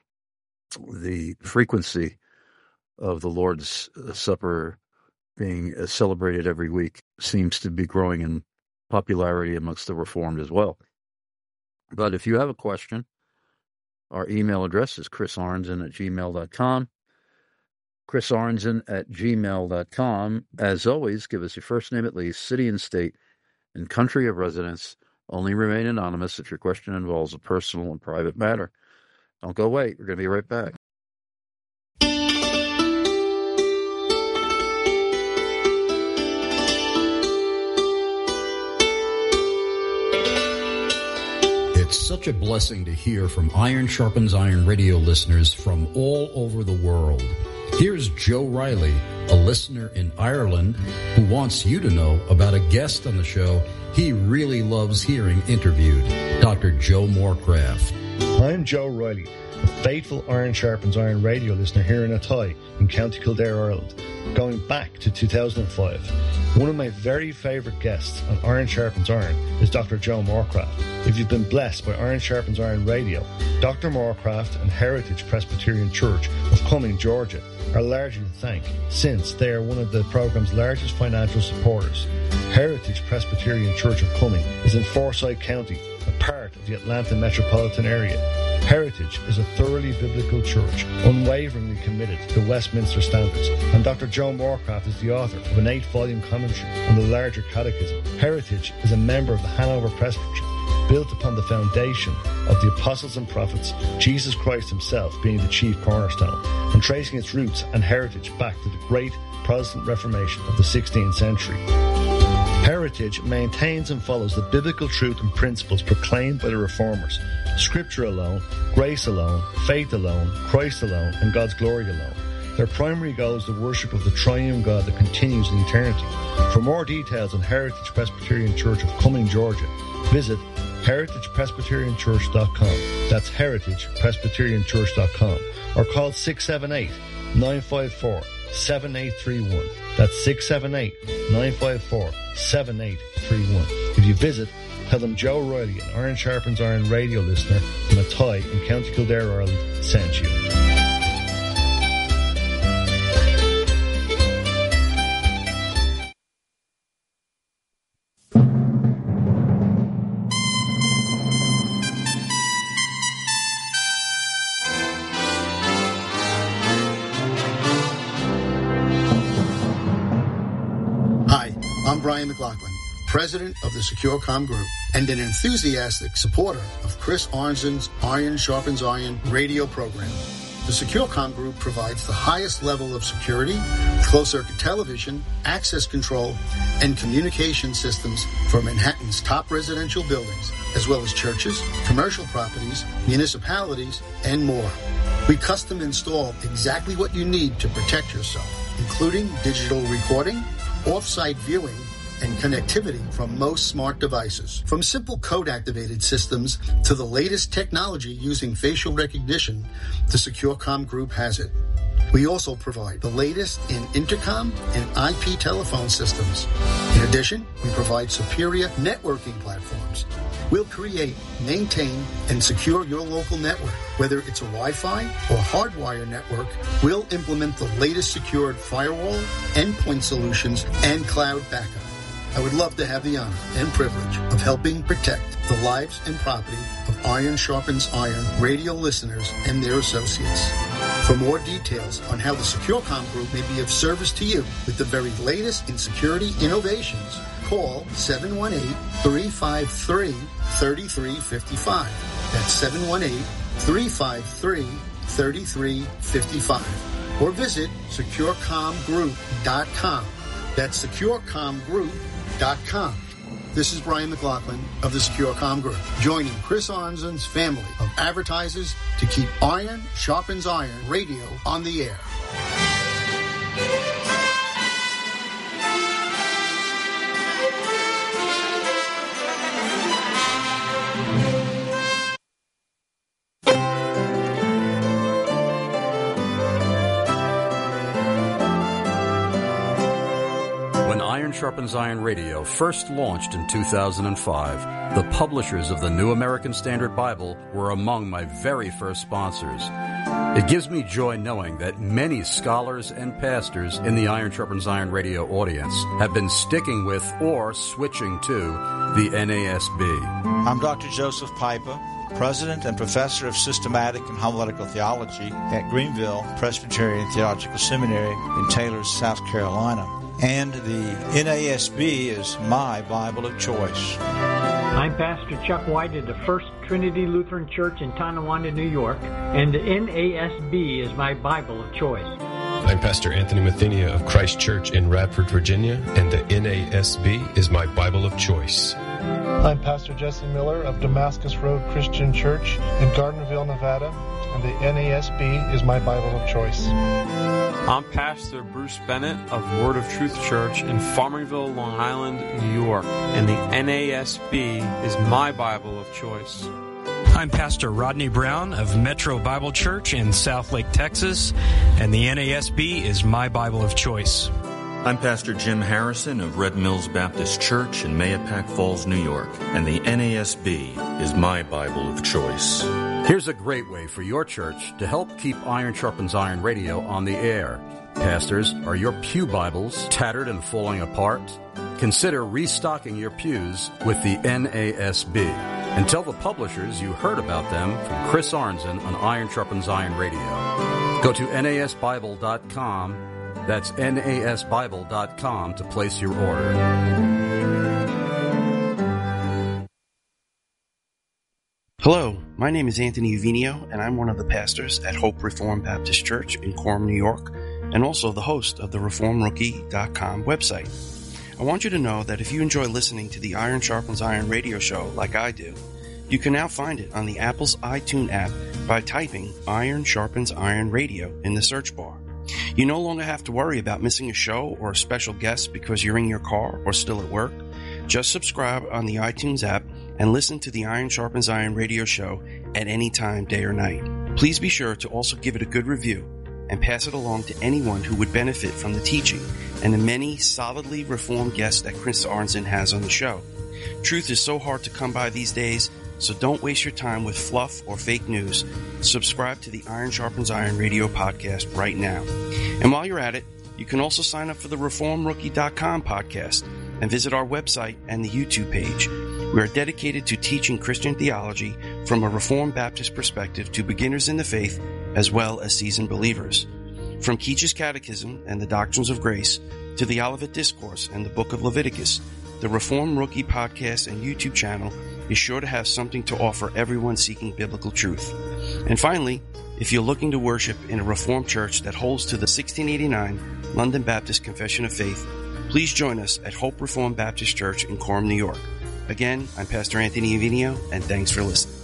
The frequency of the Lord's Supper being celebrated every week seems to be growing in popularity amongst the Reformed as well. But if you have a question, our email address is chris arnzen at gmail dot com. chris arnzen at gmail dot com. As always, give us your first name at least, city and state, and country of residence. Only remain anonymous if your question involves a personal and private matter. Don't go away. We're going to be right back. It's such a blessing to hear from Iron Sharpens Iron radio listeners from all over the world. Here's Joe Riley, a listener in Ireland, who wants you to know about a guest on the show he really loves hearing interviewed, Doctor Joe Morecraft. I'm Joe Riley, a faithful Iron Sharpens Iron radio listener here in Athy in County Kildare, Ireland. going back to two thousand five. One of my very favourite guests on Iron Sharpens Iron is Doctor Joe Moorcraft. If you've been blessed by Iron Sharpens Iron Radio, Doctor Moorcraft and Heritage Presbyterian Church of Cumming, Georgia, are largely to thank, since they are one of the programme's largest financial supporters. Heritage Presbyterian Church of Cumming is in Forsyth County, a part of the Atlanta metropolitan area. Heritage is a thoroughly biblical church, unwaveringly committed to Westminster standards, and Doctor Joe Moorcraft is the author of an eight-volume commentary on the larger catechism. Heritage is a member of the Hanover Presbytery, built upon the foundation of the apostles and prophets, Jesus Christ himself being the chief cornerstone, and tracing its roots and heritage back to the great Protestant Reformation of the sixteenth century. Heritage maintains and follows the biblical truth and principles proclaimed by the Reformers. Scripture alone, grace alone, faith alone, Christ alone, and God's glory alone. Their primary goal is the worship of the triune God that continues in eternity. For more details on Heritage Presbyterian Church of Cumming, Georgia, visit heritage presbyterian church dot com. That's heritage presbyterian church dot com. Or call six seven eight, nine five four, seven eight three one. That's six seven eight, nine five four, seven eight three one. If you visit, tell them Joe Riley, an Iron Sharpens Iron radio listener from Athy in County Kildare, Ireland, sent you. Brian McLaughlin, president of the SecureCom Group and an enthusiastic supporter of Chris Arnzen's Iron Sharpens Iron radio program. The SecureCom Group provides the highest level of security, closed-circuit television, access control, and communication systems for Manhattan's top residential buildings, as well as churches, commercial properties, municipalities, and more. We custom install exactly what you need to protect yourself, including digital recording, off-site viewing, and connectivity from most smart devices. From simple code-activated systems to the latest technology using facial recognition, the SecureCom Group has it. We also provide the latest in intercom and I P telephone systems. In addition, we provide superior networking platforms. We'll create, maintain, and secure your local network. Whether it's a Wi-Fi or hardwire network, we'll implement the latest secured firewall, endpoint solutions, and cloud backup. I would love to have the honor and privilege of helping protect the lives and property of Iron Sharpens Iron radio listeners and their associates. For more details on how the SecureCom Group may be of service to you with the very latest in security innovations, call seven one eight, three five three, three three five five. That's seven one eight, three five three, three three five five. Or visit secure com group dot com. That's secure com group dot com. This is Brian McLaughlin of the SecureCom Group, joining Chris Arnzen's family of advertisers to keep Iron Sharpens Iron radio on the air. Sharpens Iron Radio first launched in two thousand five, the publishers of the New American Standard Bible were among my very first sponsors. It gives me joy knowing that many scholars and pastors in the Iron Sharpens Iron Radio audience have been sticking with or switching to the N A S B. I'm Doctor Joseph Piper, President and Professor of Systematic and Homiletical Theology at Greenville Presbyterian Theological Seminary in Taylor, South Carolina. And the N A S B is my Bible of choice. I'm Pastor Chuck White of the First Trinity Lutheran Church in Tonawanda, New York, and the N A S B is my Bible of choice. I'm Pastor Anthony Mathenia of Christ Church in Radford, Virginia, and the N A S B is my Bible of choice. I'm Pastor Jesse Miller of Damascus Road Christian Church in Gardnerville, Nevada, and the N A S B is my Bible of choice. I'm Pastor Bruce Bennett of Word of Truth Church in Farmingville, Long Island, New York, and the N A S B is my Bible of choice. I'm Pastor Rodney Brown of Metro Bible Church in Southlake, Texas, and the N A S B is my Bible of choice. I'm Pastor Jim Harrison of Red Mills Baptist Church in Mahopac Falls, New York, and the N A S B is my Bible of choice. Here's a great way for your church to help keep Iron Sharpens Iron Radio on the air. Pastors, are your pew Bibles tattered and falling apart? Consider restocking your pews with the N A S B. And tell the publishers you heard about them from Chris Arnzen on Iron Sharpens Iron Radio. Go to N A S Bible dot com. That's N A S Bible dot com to place your order. Hello, my name is Anthony Uvinio, and I'm one of the pastors at Hope Reformed Baptist Church in Coram, New York, and also the host of the reform rookie dot com website. I want you to know that if you enjoy listening to the Iron Sharpens Iron radio show like I do, you can now find it on the Apple's iTunes app by typing Iron Sharpens Iron Radio in the search bar. You no longer have to worry about missing a show or a special guest because you're in your car or still at work. Just subscribe on the iTunes app and listen to the Iron Sharpens Iron radio show at any time, day or night. Please be sure to also give it a good review and pass it along to anyone who would benefit from the teaching and the many solidly reformed guests that Chris Arnzen has on the show. Truth is so hard to come by these days, so don't waste your time with fluff or fake news. Subscribe to the Iron Sharpens Iron radio podcast right now. And while you're at it, you can also sign up for the reform rookie dot com podcast and visit our website and the YouTube page. We are dedicated to teaching Christian theology from a Reformed Baptist perspective to beginners in the faith as well as seasoned believers. From Keach's Catechism and the Doctrines of Grace to the Olivet Discourse and the Book of Leviticus, the Reform Rookie podcast and YouTube channel is sure to have something to offer everyone seeking biblical truth. And finally, if you're looking to worship in a Reformed church that holds to the sixteen eighty-nine London Baptist Confession of Faith, please join us at Hope Reformed Baptist Church in Coram, New York. Again, I'm Pastor Anthony Uvinio, and thanks for listening.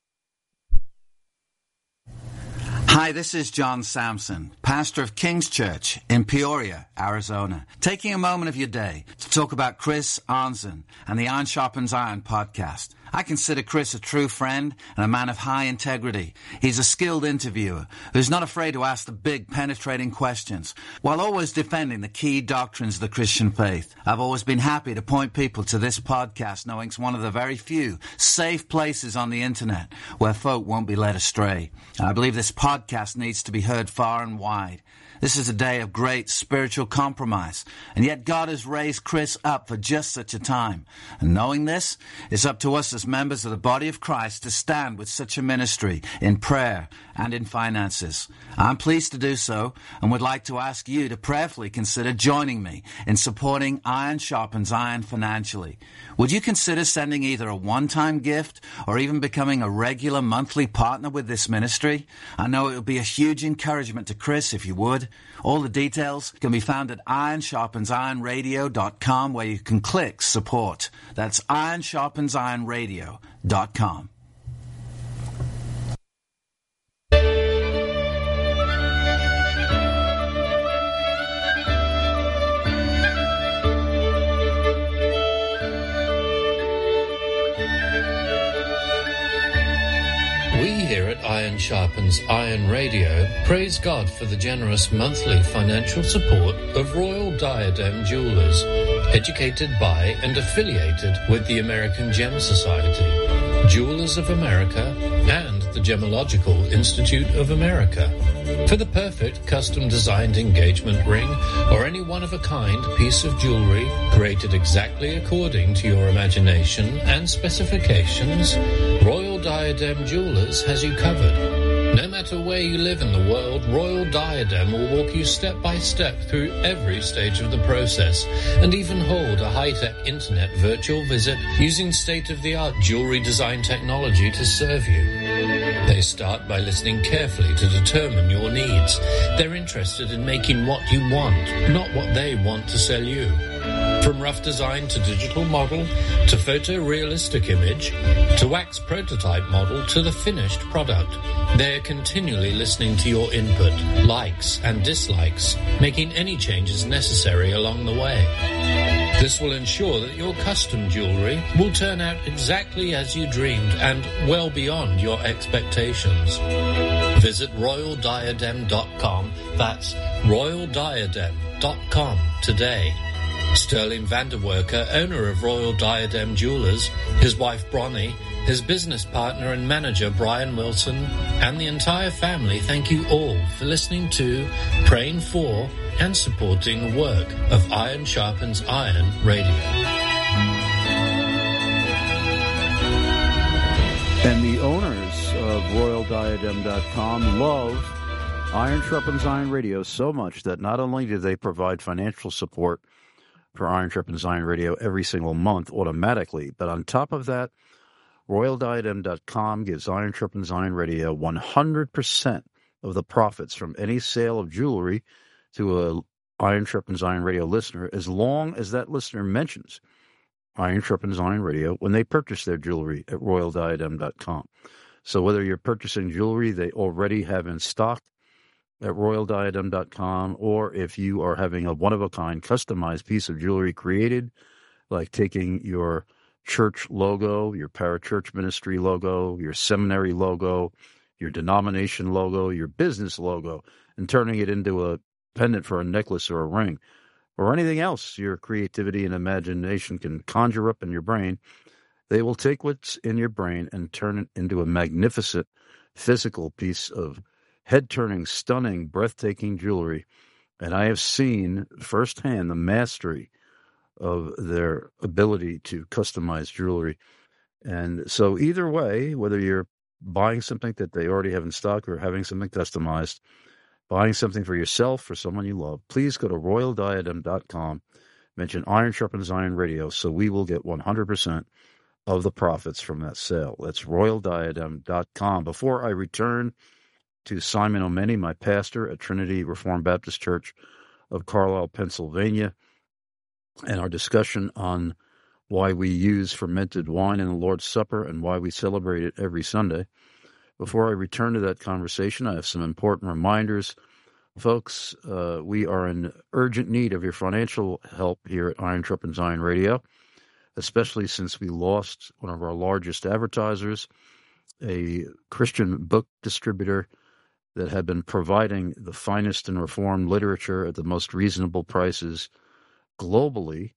Hi, this is John Samson, pastor of King's Church in Peoria, Arizona, taking a moment of your day to talk about Chris Arnzen and the Iron Sharpens Iron podcast. I consider Chris a true friend and a man of high integrity. He's a skilled interviewer who's not afraid to ask the big, penetrating questions while always defending the key doctrines of the Christian faith. I've always been happy to point people to this podcast, knowing it's one of the very few safe places on the internet where folk won't be led astray. And I believe this podcast needs to be heard far and wide. This is a day of great spiritual compromise, and yet God has raised Chris up for just such a time. And knowing this, it's up to us as members of the body of Christ to stand with such a ministry in prayer and in finances. I'm pleased to do so and would like to ask you to prayerfully consider joining me in supporting Iron Sharpens Iron financially. Would you consider sending either a one-time gift or even becoming a regular monthly partner with this ministry? I know it would be a huge encouragement to Chris if you would. All the details can be found at Iron Sharpens Iron Radio dot com, where you can click support. That's Iron Sharpens Iron Radio dot com. Iron Sharpens Iron Radio praise God for the generous monthly financial support of Royal Diadem Jewelers, educated by and affiliated with the American Gem Society, Jewelers of America, and the Gemological Institute of America. For the perfect custom-designed engagement ring or any one-of-a-kind piece of jewelry created exactly according to your imagination and specifications, Royal Diadem Jewelers has you covered. No matter where you live in the world, Royal Diadem will walk you step by step through every stage of the process and even hold a high-tech internet virtual visit using state-of-the-art jewelry design technology to serve you. They start by listening carefully to determine your needs. They're interested in making what you want, not what they want to sell you. From rough design to digital model, to photorealistic image, to wax prototype model, to the finished product, they're continually listening to your input, likes and dislikes, making any changes necessary along the way. This will ensure that your custom jewelry will turn out exactly as you dreamed and well beyond your expectations. Visit royal diadem dot com. That's royal diadem dot com today. Sterling Vanderwerker, owner of Royal Diadem Jewelers, his wife Bronnie, his business partner and manager Brian Wilson, and the entire family thank you all for listening to, praying for, and supporting the work of Iron Sharpens Iron Radio. And the owners of royal diadem dot com love Iron Sharpens Iron Radio so much that not only do they provide financial support for Iron Sharpens Iron Radio every single month automatically, but on top of that, royal diadem dot com gives Iron Sharpens Iron Radio one hundred percent of the profits from any sale of jewelry to a Iron Sharpens Iron Radio listener, as long as that listener mentions Iron Sharpens Iron Radio when they purchase their jewelry at royal diadem dot com. So whether you're purchasing jewelry they already have in stock at royal diadem dot com, or if you are having a one-of-a-kind customized piece of jewelry created, like taking your church logo, your parachurch ministry logo, your seminary logo, your denomination logo, your business logo, and turning it into a pendant for a necklace or a ring, or anything else your creativity and imagination can conjure up in your brain, they will take what's in your brain and turn it into a magnificent physical piece of head-turning, stunning, breathtaking jewelry. And I have seen firsthand the mastery of their ability to customize jewelry. And so either way, whether you're buying something that they already have in stock or having something customized, buying something for yourself or someone you love, please go to royal diadem dot com, mention Iron Sharpens Iron Radio, so we will get one hundred percent of the profits from that sale. That's royal diadem dot com. Before I return to Simon O'Many, my pastor at Trinity Reformed Baptist Church of Carlisle, Pennsylvania, and our discussion on why we use fermented wine in the Lord's Supper and why we celebrate it every Sunday. Before I return to that conversation, I have some important reminders. Folks, uh, we are in urgent need of your financial help here at Iron Sharpens Iron Radio, especially since we lost one of our largest advertisers, a Christian book distributor that had been providing the finest in Reformed literature at the most reasonable prices globally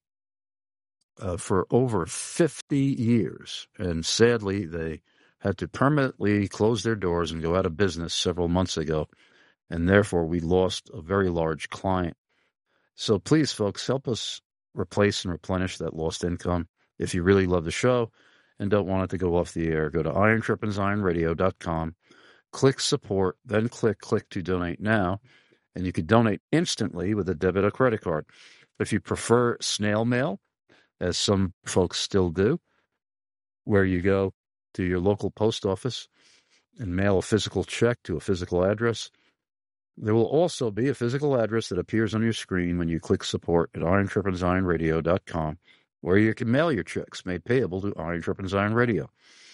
uh, for over fifty years. And sadly, they had to permanently close their doors and go out of business several months ago. And therefore, we lost a very large client. So please, folks, help us replace and replenish that lost income. If you really love the show and don't want it to go off the air, go to iron sharpens iron radio dot com. Click support, then click click to donate now, and you can donate instantly with a debit or credit card. If you prefer snail mail, as some folks still do, where you go to your local post office and mail a physical check to a physical address, there will also be a physical address that appears on your screen when you click support at iron sharpens iron radio dot com, where you can mail your checks made payable to Iron Sharpens Iron Radio.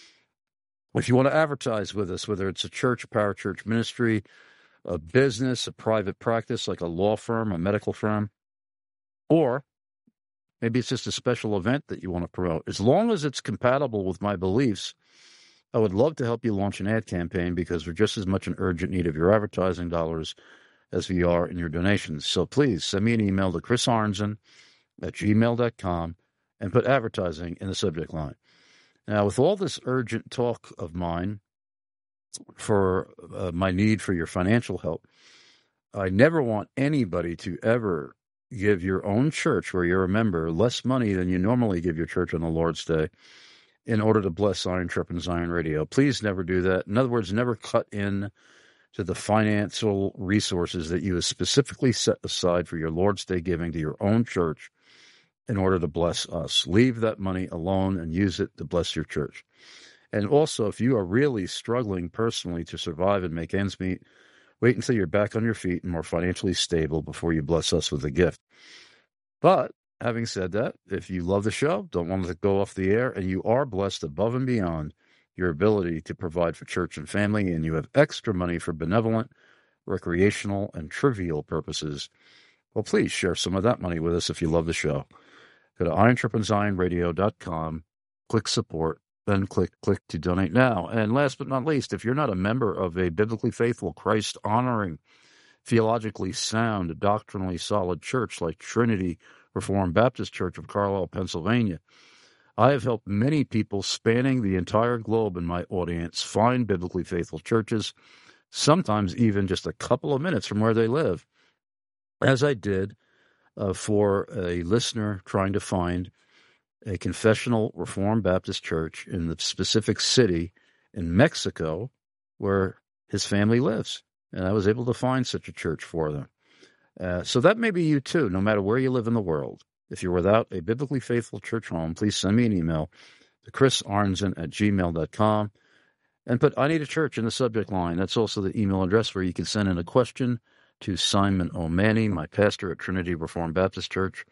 If you want to advertise with us, whether it's a church, a parachurch ministry, a business, a private practice like a law firm, a medical firm, or maybe it's just a special event that you want to promote, as long as it's compatible with my beliefs, I would love to help you launch an ad campaign because we're just as much in urgent need of your advertising dollars as we are in your donations. So please send me an email to chris arnzen at gmail dot com and put advertising in the subject line. Now, with all this urgent talk of mine for uh, my need for your financial help, I never want anybody to ever give your own church, where you're a member, less money than you normally give your church on the Lord's Day in order to bless Iron Sharpens Iron Radio. Please never do that. In other words, never cut in to the financial resources that you have specifically set aside for your Lord's Day giving to your own church in order to bless us. Leave that money alone and use it to bless your church. And also, if you are really struggling personally to survive and make ends meet, wait until you're back on your feet and more financially stable before you bless us with a gift. But having said that, if you love the show, don't want it to go off the air, and you are blessed above and beyond your ability to provide for church and family, and you have extra money for benevolent, recreational, and trivial purposes, well, please share some of that money with us if you love the show. Go to iron sharpens iron radio dot com, click support, then click click to donate now. And last but not least, if you're not a member of a biblically faithful, Christ-honoring, theologically sound, doctrinally solid church like Trinity Reformed Baptist Church of Carlisle, Pennsylvania, I have helped many people spanning the entire globe in my audience find biblically faithful churches, sometimes even just a couple of minutes from where they live, as I did uh, for a listener trying to find a confessional Reformed Baptist church in the specific city in Mexico where his family lives. And I was able to find such a church for them. Uh, so that may be you too, no matter where you live in the world. If you're without a biblically faithful church home, please send me an email to chris arnzen at gmail dot com and put I need a church in the subject line. That's also the email address where you can send in a question to Simon O'Mani, my pastor at Trinity Reformed Baptist Church,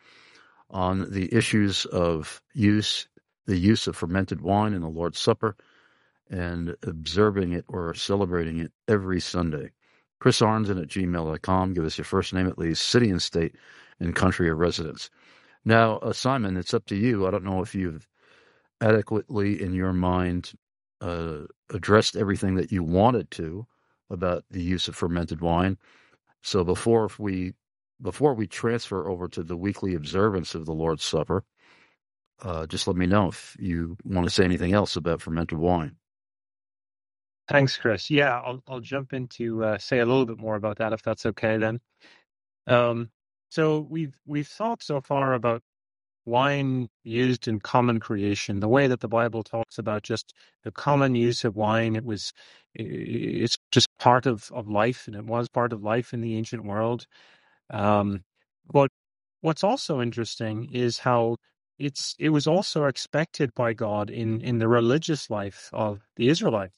on the issues of use, the use of fermented wine in the Lord's Supper, and observing it or celebrating it every Sunday. chris arnzen at gmail dot com. Give us your first name at least, city and state, and country of residence. Now, uh, Simon, it's up to you. I don't know if you've adequately, in your mind, uh, addressed everything that you wanted to about the use of fermented wine. So before we before we transfer over to the weekly observance of the Lord's Supper, uh, just let me know if you want to say anything else about fermented wine. Thanks, Chris. Yeah, I'll I'll jump in to uh, say a little bit more about that, if that's okay then. Um, so we've we've thought so far about wine used in common creation, the way that the Bible talks about just the common use of wine. It was it's just part of, of life, and it was part of life in the ancient world. Um, but what's also interesting is how it's it was also expected by God in, in the religious life of the Israelites.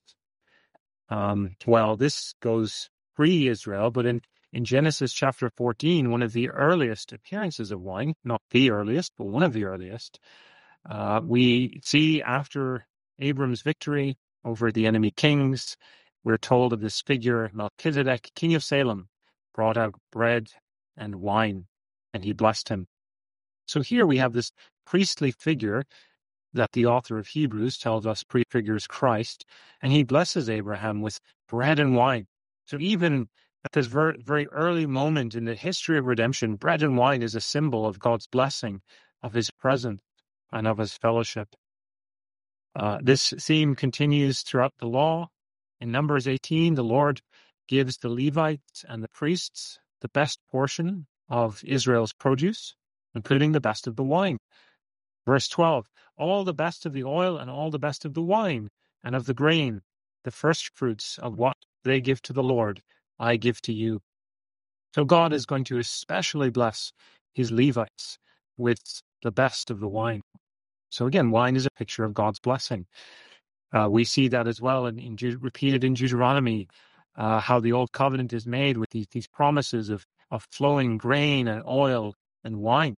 Um, well, this goes pre-Israel, but in In Genesis chapter fourteen, one of the earliest appearances of wine, not the earliest, but one of the earliest, uh, we see after Abram's victory over the enemy kings, we're told of this figure, Melchizedek, king of Salem, brought out bread and wine, and he blessed him. So here we have this priestly figure that the author of Hebrews tells us prefigures Christ, and he blesses Abraham with bread and wine. So even at this very, very early moment in the history of redemption, bread and wine is a symbol of God's blessing, of his presence, and of his fellowship. Uh, this theme continues throughout the law. In Numbers eighteen, the Lord gives the Levites and the priests the best portion of Israel's produce, including the best of the wine. Verse twelve, all the best of the oil and all the best of the wine and of the grain, the first fruits of what they give to the Lord, I give to you. So God is going to especially bless his Levites with the best of the wine. So again, wine is a picture of God's blessing. Uh, we see that as well in, in repeated in Deuteronomy, uh, how the old covenant is made with these, these promises of, of flowing grain and oil and wine.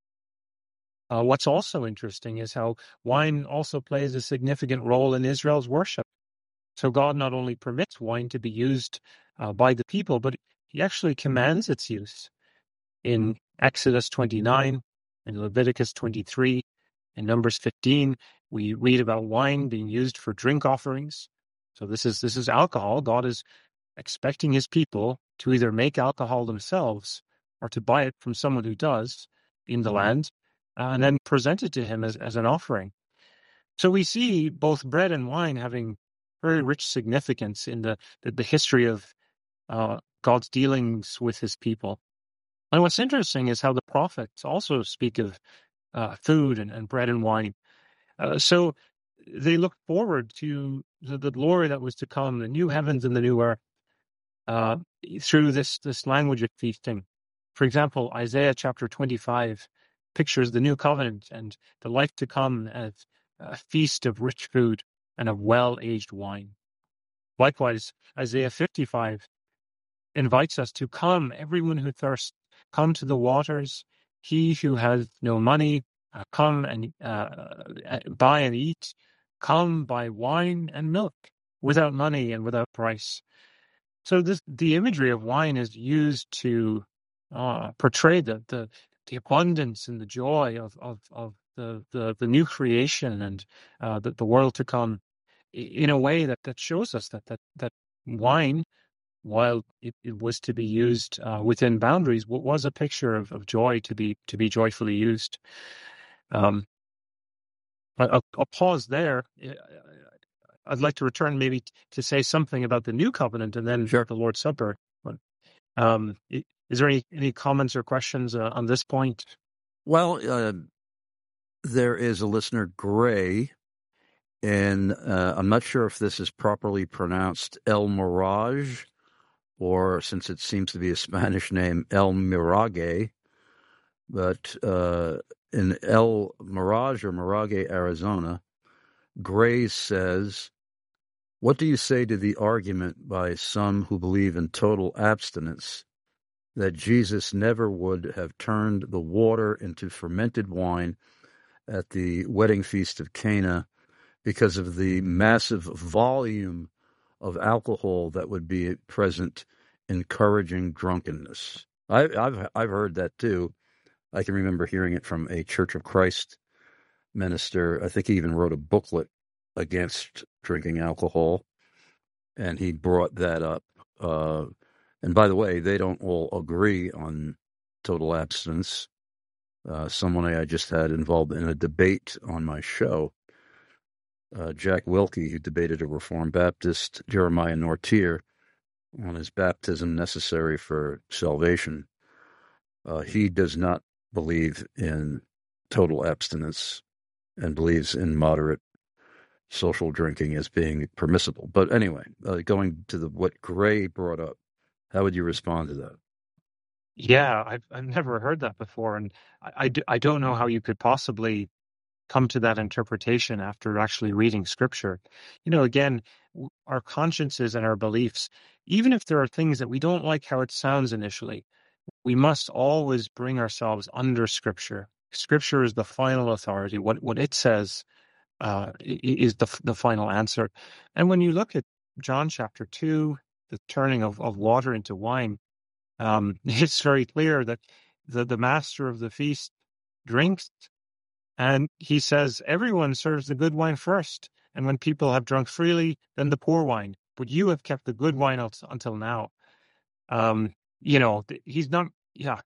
Uh, what's also interesting is how wine also plays a significant role in Israel's worship. So God not only permits wine to be used uh, by the people, but he actually commands its use. In Exodus twenty-nine, in Leviticus twenty-three, in Numbers fifteen, we read about wine being used for drink offerings. So this is this is alcohol. God is expecting his people to either make alcohol themselves or to buy it from someone who does in the land, uh, and then present it to him as, as an offering. So we see both bread and wine having very rich significance in the, the, the history of uh, God's dealings with his people. And what's interesting is how the prophets also speak of uh, food and, and bread and wine. Uh, so they look forward to the, the glory that was to come, the new heavens and the new earth, uh, through this, this language of feasting. For example, Isaiah chapter twenty-five pictures the new covenant and the life to come as a feast of rich food and of well-aged wine. Likewise, Isaiah fifty-five invites us to come, everyone who thirsts, come to the waters. He who has no money, uh, come and uh, buy and eat. Come buy wine and milk without money and without price. So this, the imagery of wine is used to uh, portray the, the the abundance and the joy of of of the the, the new creation and uh, the, the world to come, in a way that, that shows us that that that wine, while it, it was to be used uh, within boundaries, was a picture of, of joy to be to be joyfully used. Um, I'll, I'll pause there. I'd like to return maybe to say something about the new covenant and then sure. the Lord's Supper. But, um, is there any, any comments or questions uh, on this point? Well, uh, there is a listener, Gray, and uh, I'm not sure if this is properly pronounced El Mirage, or since it seems to be a Spanish name, El Mirage. But uh, in El Mirage or Mirage, Arizona, Gray says, what do you say to the argument by some who believe in total abstinence that Jesus never would have turned the water into fermented wine at the wedding feast of Cana because of the massive volume of alcohol that would be present, encouraging drunkenness? I, I've I've heard that too. I can remember hearing it from a Church of Christ minister. I think he even wrote a booklet against drinking alcohol, and he brought that up. Uh, and by the way, they don't all agree on total abstinence. Uh, someone I just had involved in a debate on my show, uh, Jack Wilkie, who debated a Reformed Baptist, Jeremiah Nortier, on his baptism necessary for salvation. Uh, he does not believe in total abstinence and believes in moderate social drinking as being permissible. But anyway, uh, going to the what Gray brought up, how would you respond to that? Yeah, I've I've never heard that before, and I, I, d- I don't know how you could possibly come to that interpretation after actually reading Scripture. You know, again, w- our consciences and our beliefs, even if there are things that we don't like how it sounds initially, we must always bring ourselves under Scripture. Scripture is the final authority. What what it says uh, i- is the f- the final answer. And when you look at John chapter two, the turning of, of water into wine, um, it's very clear that the, the master of the feast drinks, and he says everyone serves the good wine first, and when people have drunk freely, then the poor wine. But you have kept the good wine out until now. Um, you know, th- he's not. Yeah,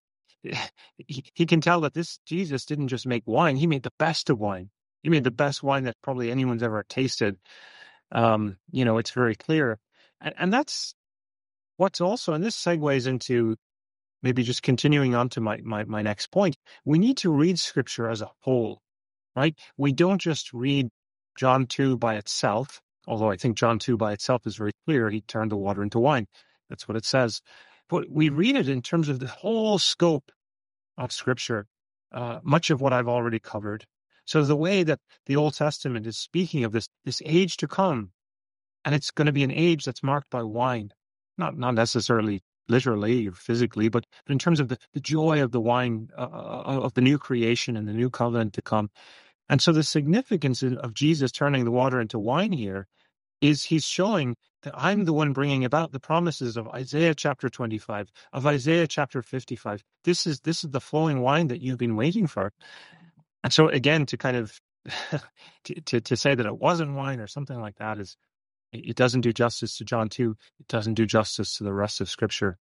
he, he can tell that this Jesus didn't just make wine; he made the best of wine. He made the best wine that probably anyone's ever tasted. Um, you know, it's very clear, and, and that's what's also. And this segues into maybe just continuing on to my, my my next point. We need to read Scripture as a whole, right? We don't just read John two by itself, although I think John two by itself is very clear. He turned the water into wine. That's what it says. But we read it in terms of the whole scope of Scripture, uh, much of what I've already covered. So the way that the Old Testament is speaking of this this age to come, and it's going to be an age that's marked by wine, not not necessarily literally or physically, but, but in terms of the, the joy of the wine, uh, of the new creation and the new covenant to come. And so the significance of Jesus turning the water into wine here is he's showing that I'm the one bringing about the promises of Isaiah chapter twenty-five, of Isaiah chapter fifty-five. This is this is the flowing wine that you've been waiting for. And so again, to kind of to, to, to say that it wasn't wine or something like that is, it doesn't do justice to John two. It doesn't do justice to the rest of Scripture.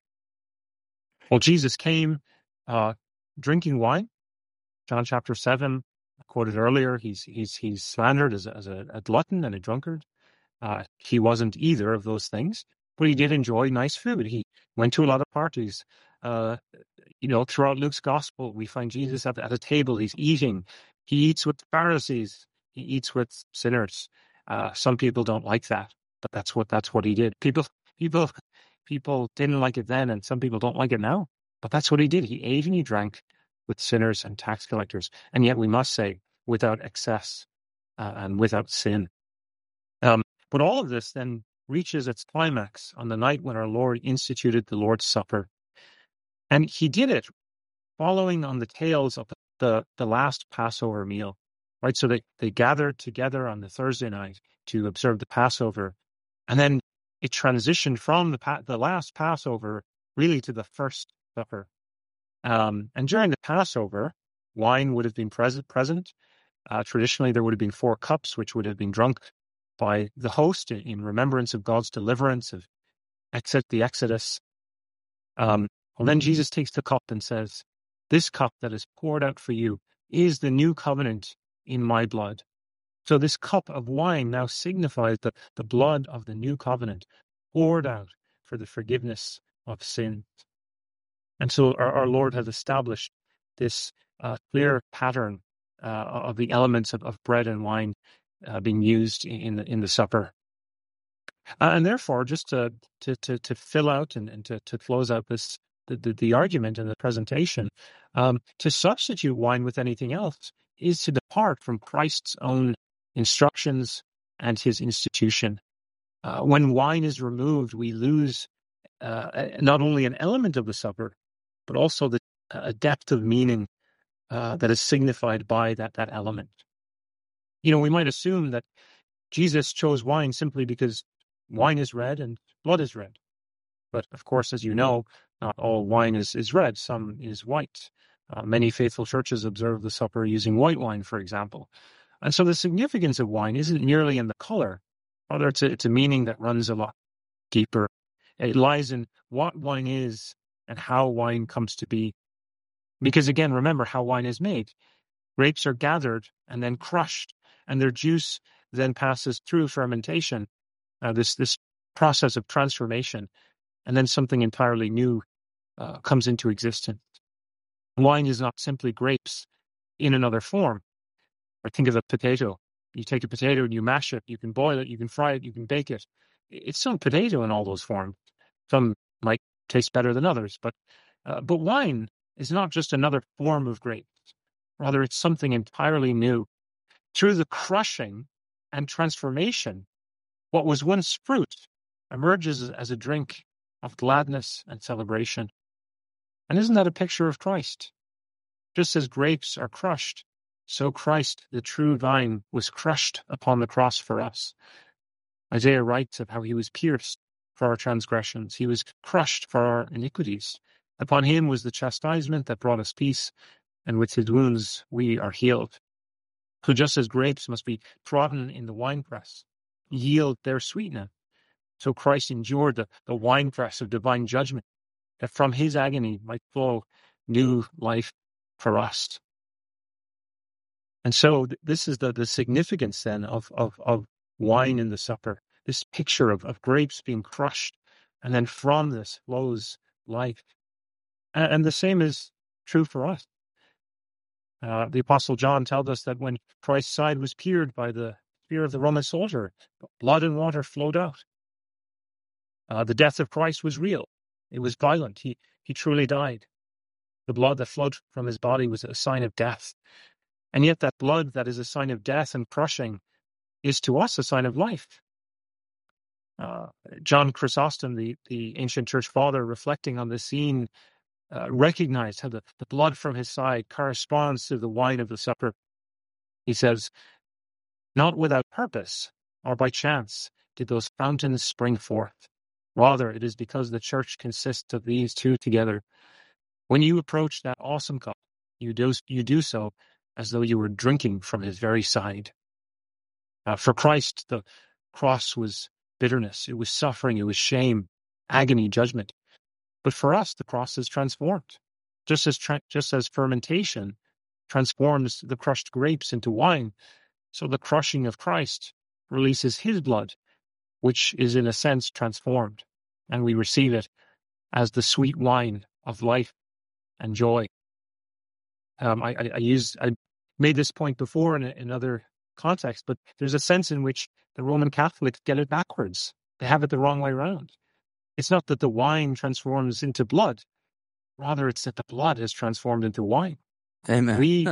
Well, Jesus came uh, drinking wine. John chapter seven, I quoted earlier, he's he's he's slandered as a, as a, a glutton and a drunkard. Uh, he wasn't either of those things, but he did enjoy nice food. He went to a lot of parties. Uh, you know, throughout Luke's gospel, we find Jesus at, at a table. He's eating. He eats with Pharisees. He eats with sinners. Uh, some people don't like that, but that's what that's what he did. People, people, people didn't like it then, and some people don't like it now. But that's what he did. He ate and he drank with sinners and tax collectors, and yet we must say, without excess uh, and without sin. Um, but all of this then reaches its climax on the night when our Lord instituted the Lord's Supper, and he did it following on the tails of the the, the last Passover meal. Right, so they, they gathered together on the Thursday night to observe the Passover, and then it transitioned from the pa- the last Passover really to the first supper. Um, and during the Passover, wine would have been present. present. Uh, traditionally, there would have been four cups, which would have been drunk by the host in, in remembrance of God's deliverance, of exit, the Exodus. Um, well, then Jesus takes the cup and says, "This cup that is poured out for you is the new covenant in my blood." So this cup of wine now signifies the, the blood of the new covenant poured out for the forgiveness of sins. And so our, our Lord has established this uh, clear pattern uh, of the elements of, of bread and wine uh, being used in the, in the supper. Uh, and therefore, just to to to, to fill out and, and to, to close out this the, the, the argument and the presentation, um, to substitute wine with anything else is to depart from Christ's own instructions and his institution. Uh, when wine is removed, we lose uh, not only an element of the supper, but also the a depth of meaning uh, that is signified by that that element. You know, we might assume that Jesus chose wine simply because wine is red and blood is red. But of course, as you know, not all wine is, is red. Some is white. Uh, many faithful churches observe the supper using white wine, for example. And so the significance of wine isn't merely in the color, rather it's a, it's a meaning that runs a lot deeper. It lies in what wine is and how wine comes to be. Because again, remember how wine is made. Grapes are gathered and then crushed, and their juice then passes through fermentation, uh, this, this process of transformation, and then something entirely new uh, comes into existence. Wine is not simply grapes in another form. Or think of a potato. You take a potato and you mash it, you can boil it, you can fry it, you can bake it. It's still a potato in all those forms. Some might taste better than others, but uh, but wine is not just another form of grapes. Rather, it's something entirely new. Through the crushing and transformation, what was once fruit emerges as a drink of gladness and celebration. And isn't that a picture of Christ? Just as grapes are crushed, so Christ, the true vine, was crushed upon the cross for us. Isaiah writes of how he was pierced for our transgressions. He was crushed for our iniquities. Upon him was the chastisement that brought us peace, and with his wounds we are healed. So just as grapes must be trodden in the winepress, yield their sweetness, so Christ endured the, the winepress of divine judgment, that from his agony might flow new life for us. And so th- this is the, the significance then of, of, of wine in the supper, this picture of, of grapes being crushed, and then from this flows life. And, and the same is true for us. Uh, the Apostle John tells us that when Christ's side was pierced by the spear of the Roman soldier, blood and water flowed out. Uh, the death of Christ was real. It was violent. He, he truly died. The blood that flowed from his body was a sign of death. And yet that blood that is a sign of death and crushing is to us a sign of life. Uh, John Chrysostom, the, the ancient church father, reflecting on this scene, uh, recognized how the, the blood from his side corresponds to the wine of the supper. He says, "Not without purpose or by chance did those fountains spring forth. Rather, it is because the church consists of these two together. When you approach that awesome cup, you do, you do so as though you were drinking from his very side." Uh, for Christ, the cross was bitterness, it was suffering, it was shame, agony, judgment. But for us, the cross is transformed. Just as tra- just as fermentation transforms the crushed grapes into wine, so the crushing of Christ releases his blood, which is in a sense transformed, and we receive it as the sweet wine of life and joy. Um, I, I, I used, I made this point before in another context, but there's a sense in which the Roman Catholics get it backwards. They have it the wrong way around. It's not that the wine transforms into blood. Rather, it's that the blood is transformed into wine. Amen. We,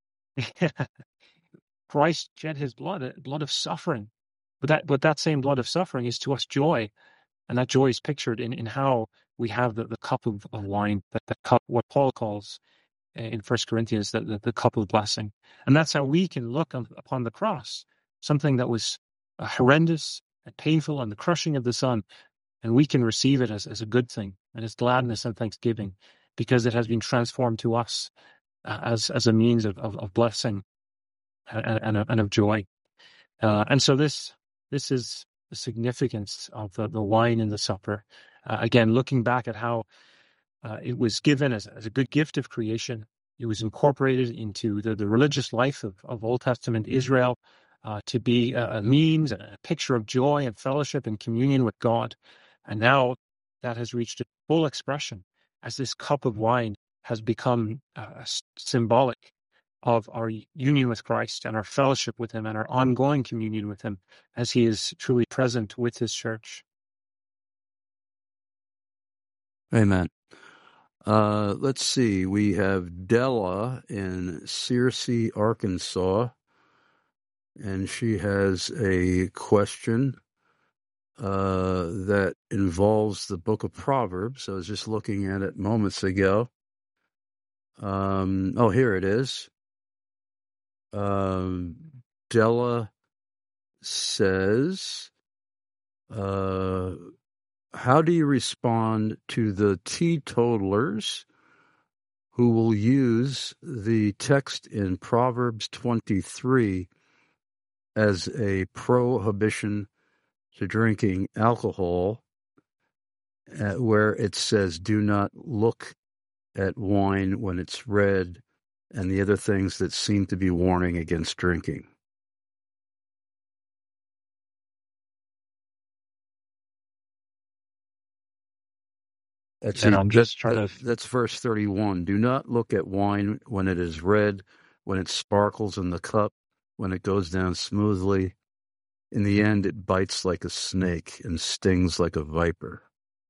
Christ shed his blood, blood of suffering. But that, but that same blood of suffering is to us joy. And that joy is pictured in, in how we have the, the cup of, of wine, that the cup, what Paul calls in First Corinthians, the, the, the cup of blessing. And that's how we can look on, upon the cross, something that was uh, horrendous and painful and the crushing of the Son, and we can receive it as, as a good thing and as gladness and thanksgiving. because it has been transformed to us uh, as as a means of, of, of blessing and, and, and of joy. Uh, and so this this is the significance of the, the wine in the supper. Uh, again, looking back at how uh, it was given as, as a good gift of creation. It was incorporated into the, the religious life of, of Old Testament Israel uh, to be a, a means, a picture of joy and fellowship and communion with God. And now that has reached its full expression as this cup of wine has become uh, symbolic of our union with Christ and our fellowship with him and our ongoing communion with him as he is truly present with his church. Amen. Uh, let's see. We have Della in Searcy, Arkansas, and she has a question uh, that involves the book of Proverbs. I was just looking at it moments ago. Um, oh, here it is. Um, Della says, uh, how do you respond to the teetotalers who will use the text in Proverbs twenty-three as a prohibition to drinking alcohol, uh, where it says, do not look at wine when it's red, and the other things that seem to be warning against drinking? That's, and I'm just that's, trying to... that's verse thirty-one. Do not look at wine when it is red, when it sparkles in the cup, when it goes down smoothly. In the end, it bites like a snake and stings like a viper.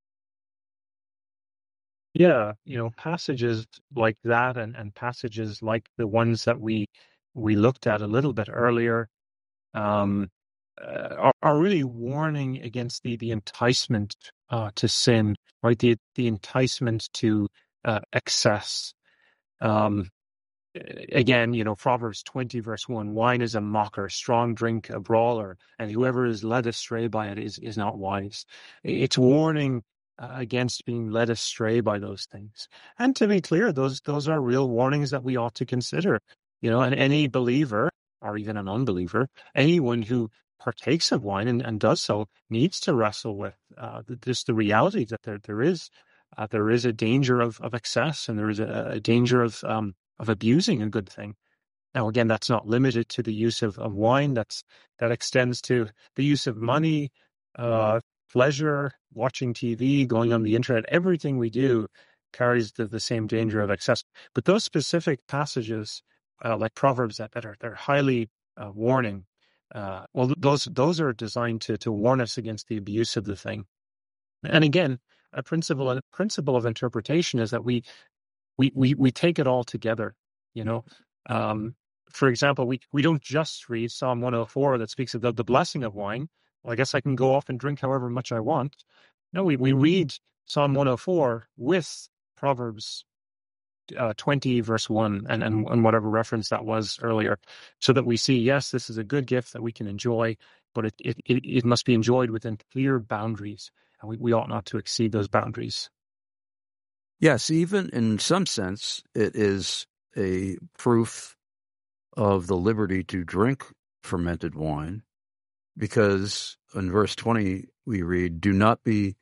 Yeah, you know, passages like that and, and passages like the ones that we we looked at a little bit earlier um, uh, are, are really warning against the, the enticement uh, to sin, right? The, the enticement to uh, excess. Um, again, you know, Proverbs twenty, verse one, wine is a mocker, strong drink a brawler, and whoever is led astray by it is, is not wise. It's warning Uh, against being led astray by those things. And to be clear, those those are real warnings that we ought to consider. You know, and any believer, or even an unbeliever, anyone who partakes of wine and, and does so needs to wrestle with uh, the, just the reality that there there is uh, there is a danger of, of excess, and there is a, a danger of um, of abusing a good thing. Now, again, that's not limited to the use of, of wine. That's that extends to the use of money, uh, pleasure, watching T V, going on the internet. Everything we do carries the, the same danger of excess. But those specific passages, uh, like Proverbs, that, that are they're highly uh, warning. Uh, well, those those are designed to to warn us against the abuse of the thing. And again, a principle a principle of interpretation is that we we we we take it all together. You know. Um, For example, we, we don't just read Psalm one oh four that speaks of the, the blessing of wine. Well, I guess I can go off and drink however much I want. No, we, we read Psalm one oh four with Proverbs uh, twenty, verse one, and, and, and whatever reference that was earlier, so that we see, yes, this is a good gift that we can enjoy, but it, it, it, it must be enjoyed within clear boundaries, and we, we ought not to exceed those boundaries. Yes, even in some sense, it is a proof of the liberty to drink fermented wine, because in verse twenty we read, do not be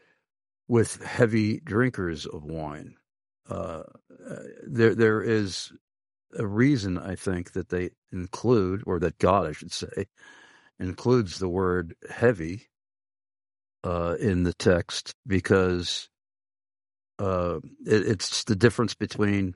with heavy drinkers of wine. Uh, there, there is a reason, I think, that they include, or that God, I should say, includes the word heavy uh, in the text, because uh, it, it's the difference between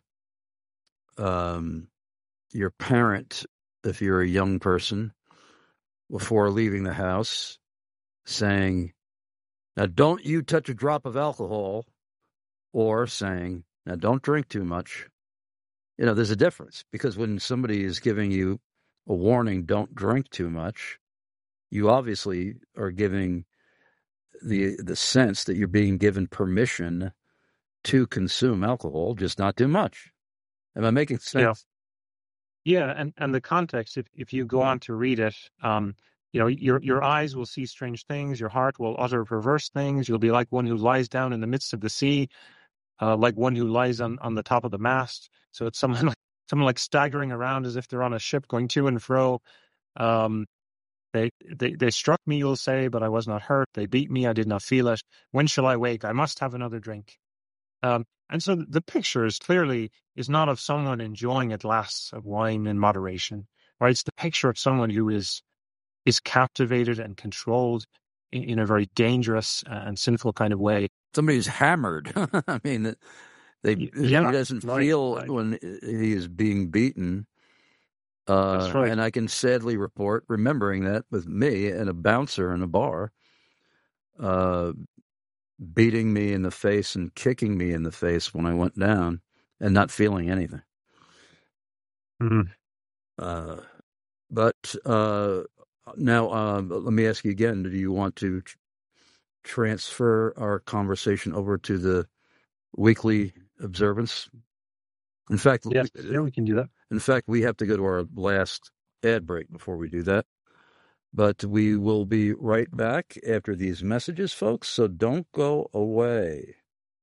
um, your parent, if you're a young person, before leaving the house, saying, now don't you touch a drop of alcohol, or saying, now don't drink too much. You know, there's a difference, because when somebody is giving you a warning, don't drink too much, you obviously are giving the the sense that you're being given permission to consume alcohol, just not too much. Am I making sense? Yeah, yeah, and, and the context, if, if you go on to read it, um, you know, your your eyes will see strange things, your heart will utter perverse things, you'll be like one who lies down in the midst of the sea. uh, like one who lies on, on the top of the mast. So it's someone like someone like staggering around as if they're on a ship going to and fro. Um, they, they they struck me, you'll say, but I was not hurt. They beat me, I did not feel it. When shall I wake? I must have another drink. Um, and so the picture is clearly is not of someone enjoying a glass of wine in moderation, right? It's the picture of someone who is is captivated and controlled in, in a very dangerous and sinful kind of way. Somebody's hammered. I mean, they yeah, he doesn't right, feel right. when he is being beaten. Uh, That's right. And I can sadly report, remembering that with me and a bouncer in a bar, uh, beating me in the face and kicking me in the face when I went down and not feeling anything. Mm-hmm. Uh, but uh, now, uh, let me ask you again, do you want to tr- transfer our conversation over to the weekly observance? In fact, Yes, we, yeah, we can do that. in fact, we have to go to our last ad break before we do that. But we will be right back after these messages, folks, so don't go away.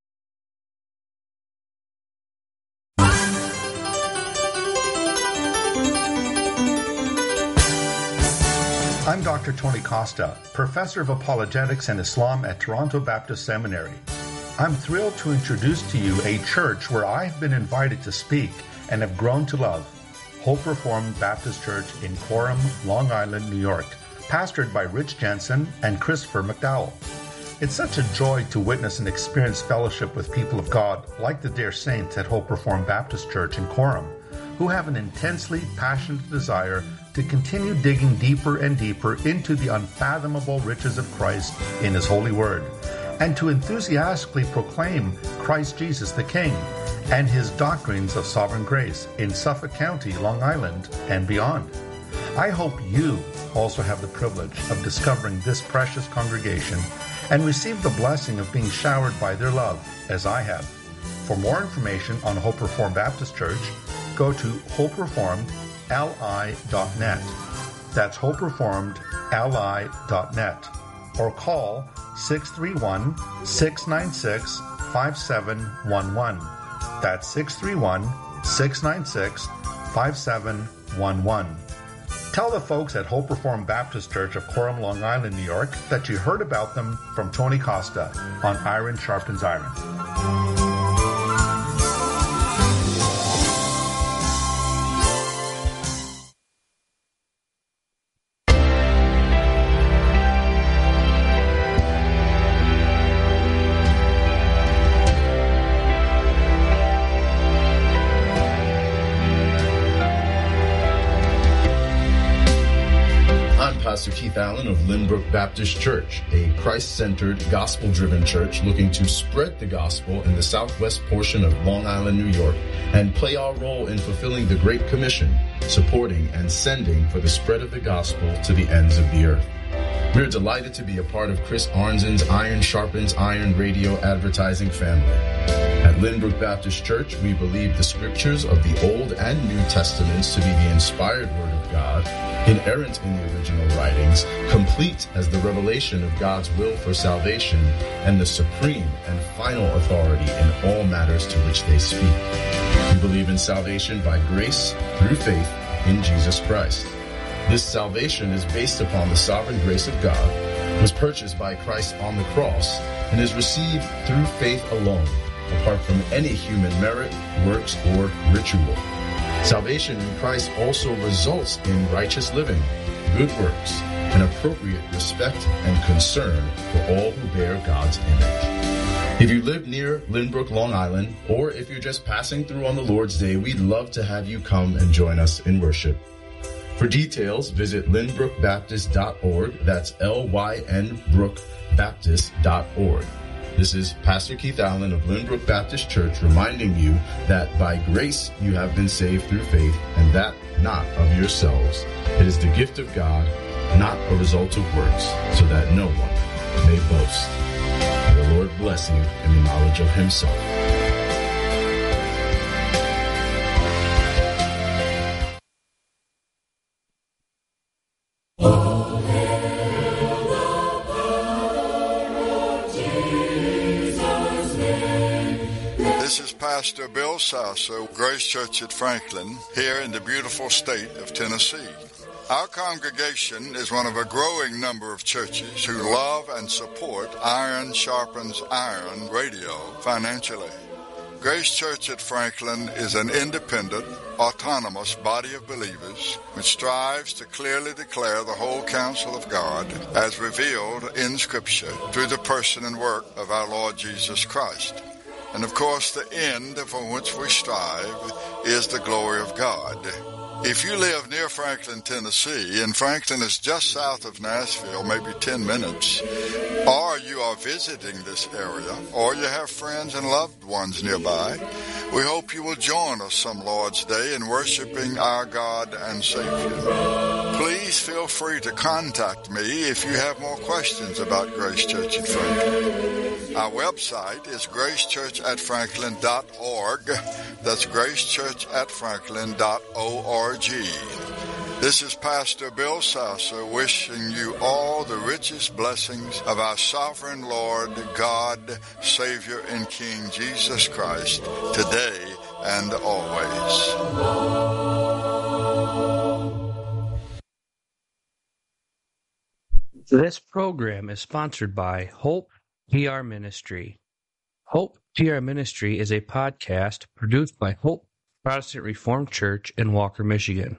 I'm Doctor Tony Costa, Professor of Apologetics and Islam at Toronto Baptist Seminary. I'm thrilled to introduce to you a church where I've been invited to speak and have grown to love, Hope Reformed Baptist Church in Coram, Long Island, New York, pastored by Rich Jensen and Christopher McDowell. It's such a joy to witness and experience fellowship with people of God like the dear saints at Hope Reformed Baptist Church in Coram, who have an intensely passionate desire to continue digging deeper and deeper into the unfathomable riches of Christ in His holy word, and to enthusiastically proclaim Christ Jesus the King and His doctrines of sovereign grace in Suffolk County, Long Island, and beyond. I hope you also have the privilege of discovering this precious congregation and receive the blessing of being showered by their love, as I have. For more information on Hope Reformed Baptist Church, go to hope reformed l i dot net. That's hope reformed l i dot net. Or call six three one, six nine six, five seven one one. That's six three one, six nine six, five seven one one. Tell the folks at Hope Reformed Baptist Church of Coram, Long Island, New York, that you heard about them from Tony Costa on Iron Sharpens Iron. Pastor Keith Allen of Lynbrook Baptist Church, a Christ-centered, gospel-driven church looking to spread the gospel in the southwest portion of Long Island, New York, and play our role in fulfilling the Great Commission, supporting and sending for the spread of the gospel to the ends of the earth. We're delighted to be a part of Chris Arnzen's Iron Sharpens Iron radio advertising family. At Lynbrook Baptist Church, we believe the scriptures of the Old and New Testaments to be the inspired Word of God, inerrant in the original writings, complete as the revelation of God's will for salvation, and the supreme and final authority in all matters to which they speak. We believe in salvation by grace through faith in Jesus Christ. This salvation is based upon the sovereign grace of God, was purchased by Christ on the cross, and is received through faith alone, apart from any human merit, works, or ritual. Salvation in Christ also results in righteous living, good works, and appropriate respect and concern for all who bear God's image. If you live near Lynbrook, Long Island, or if you're just passing through on the Lord's Day, we'd love to have you come and join us in worship. For details, visit lynbrook baptist dot org. That's L Y N brook baptist dot org. This is Pastor Keith Allen of Lynbrook Baptist Church reminding you that by grace you have been saved through faith, and that not of yourselves. It is the gift of God, not a result of works, so that no one may boast. May the Lord bless you in the knowledge of Himself. Let This is Pastor Bill Sasser, Grace Church at Franklin, here in the beautiful state of Tennessee. Our congregation is one of a growing number of churches who love and support Iron Sharpens Iron radio financially. Grace Church at Franklin is an independent, autonomous body of believers which strives to clearly declare the whole counsel of God as revealed in Scripture through the person and work of our Lord Jesus Christ. And of course, the end for which we strive is the glory of God. If you live near Franklin, Tennessee, and Franklin is just south of Nashville, maybe ten minutes, or you are visiting this area, or you have friends and loved ones nearby, we hope you will join us some Lord's Day in worshiping our God and Savior. Please feel free to contact me if you have more questions about Grace Church at Franklin. Our website is grace church at franklin dot org. That's grace church at franklin dot org. This is Pastor Bill Sasser wishing you all the richest blessings of our sovereign Lord, God, Savior, and King Jesus Christ, today and always. This program is sponsored by Hope P R Ministry. Hope P R Ministry is a podcast produced by Hope Protestant Reformed Church in Walker, Michigan.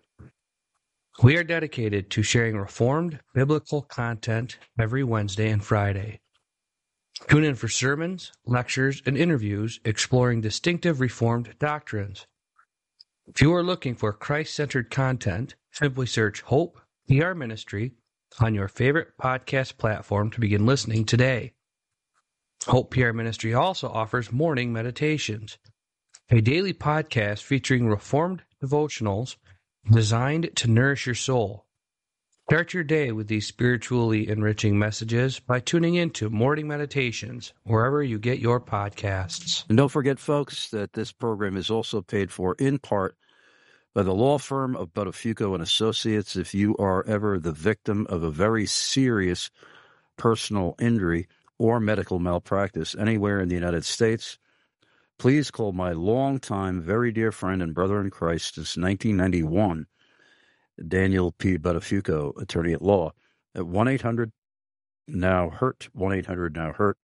We are dedicated to sharing Reformed biblical content every Wednesday and Friday. Tune in for sermons, lectures, and interviews exploring distinctive Reformed doctrines. If you are looking for Christ-centered content, simply search Hope P R Ministry on your favorite podcast platform to begin listening today. Hope P R Ministry also offers morning meditations, a daily podcast featuring Reformed devotionals designed to nourish your soul. Start your day with these spiritually enriching messages by tuning into Morning Meditations wherever you get your podcasts. And don't forget, folks, that this program is also paid for in part by the law firm of Buttafuoco and Associates. If you are ever the victim of a very serious personal injury or medical malpractice anywhere in the United States, please call my longtime, very dear friend and brother in Christ since nineteen ninety-one, Daniel P. Buttafuoco, attorney at law, at one eight hundred now hurt, one eight hundred now hurt,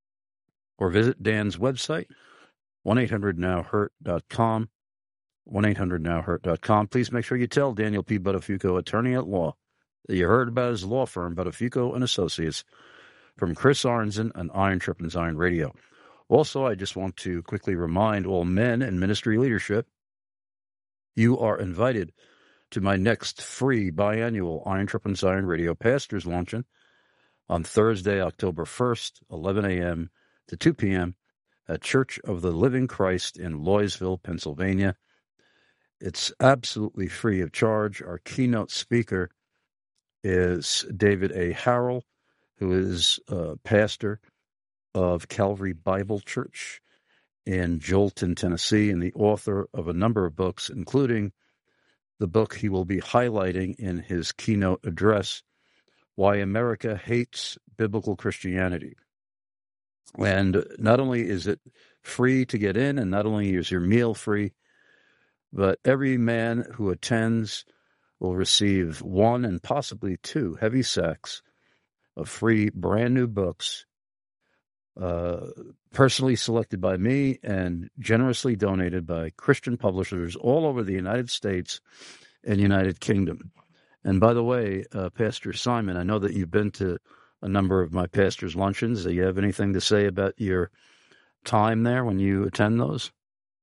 or visit Dan's website, one eight hundred now hurt dot com, one eight hundred now hurt dot com. Please make sure you tell Daniel P. Buttafuoco, attorney at law, that you heard about his law firm, Buttafuoco and Associates, from Chris Arnzen on Iron Sharpens Iron Radio. Also, I just want to quickly remind all men in ministry leadership, you are invited to my next free biannual Iron Sharpens Iron Radio Pastors Luncheon on Thursday, October first, eleven a.m. to two p.m. at Church of the Living Christ in Loysville, Pennsylvania. It's absolutely free of charge. Our keynote speaker is David A. Harrell, who is a pastor of Calvary Bible Church in Joelton, Tennessee, and the author of a number of books, including the book he will be highlighting in his keynote address, Why America Hates Biblical Christianity. And not only is it free to get in, and not only is your meal free, but every man who attends will receive one and possibly two heavy sacks of free brand new books, uh, personally selected by me and generously donated by Christian publishers all over the United States and United Kingdom. And by the way, uh, Pastor Simon, I know that you've been to a number of my pastors' luncheons. Do you have anything to say about your time there when you attend those?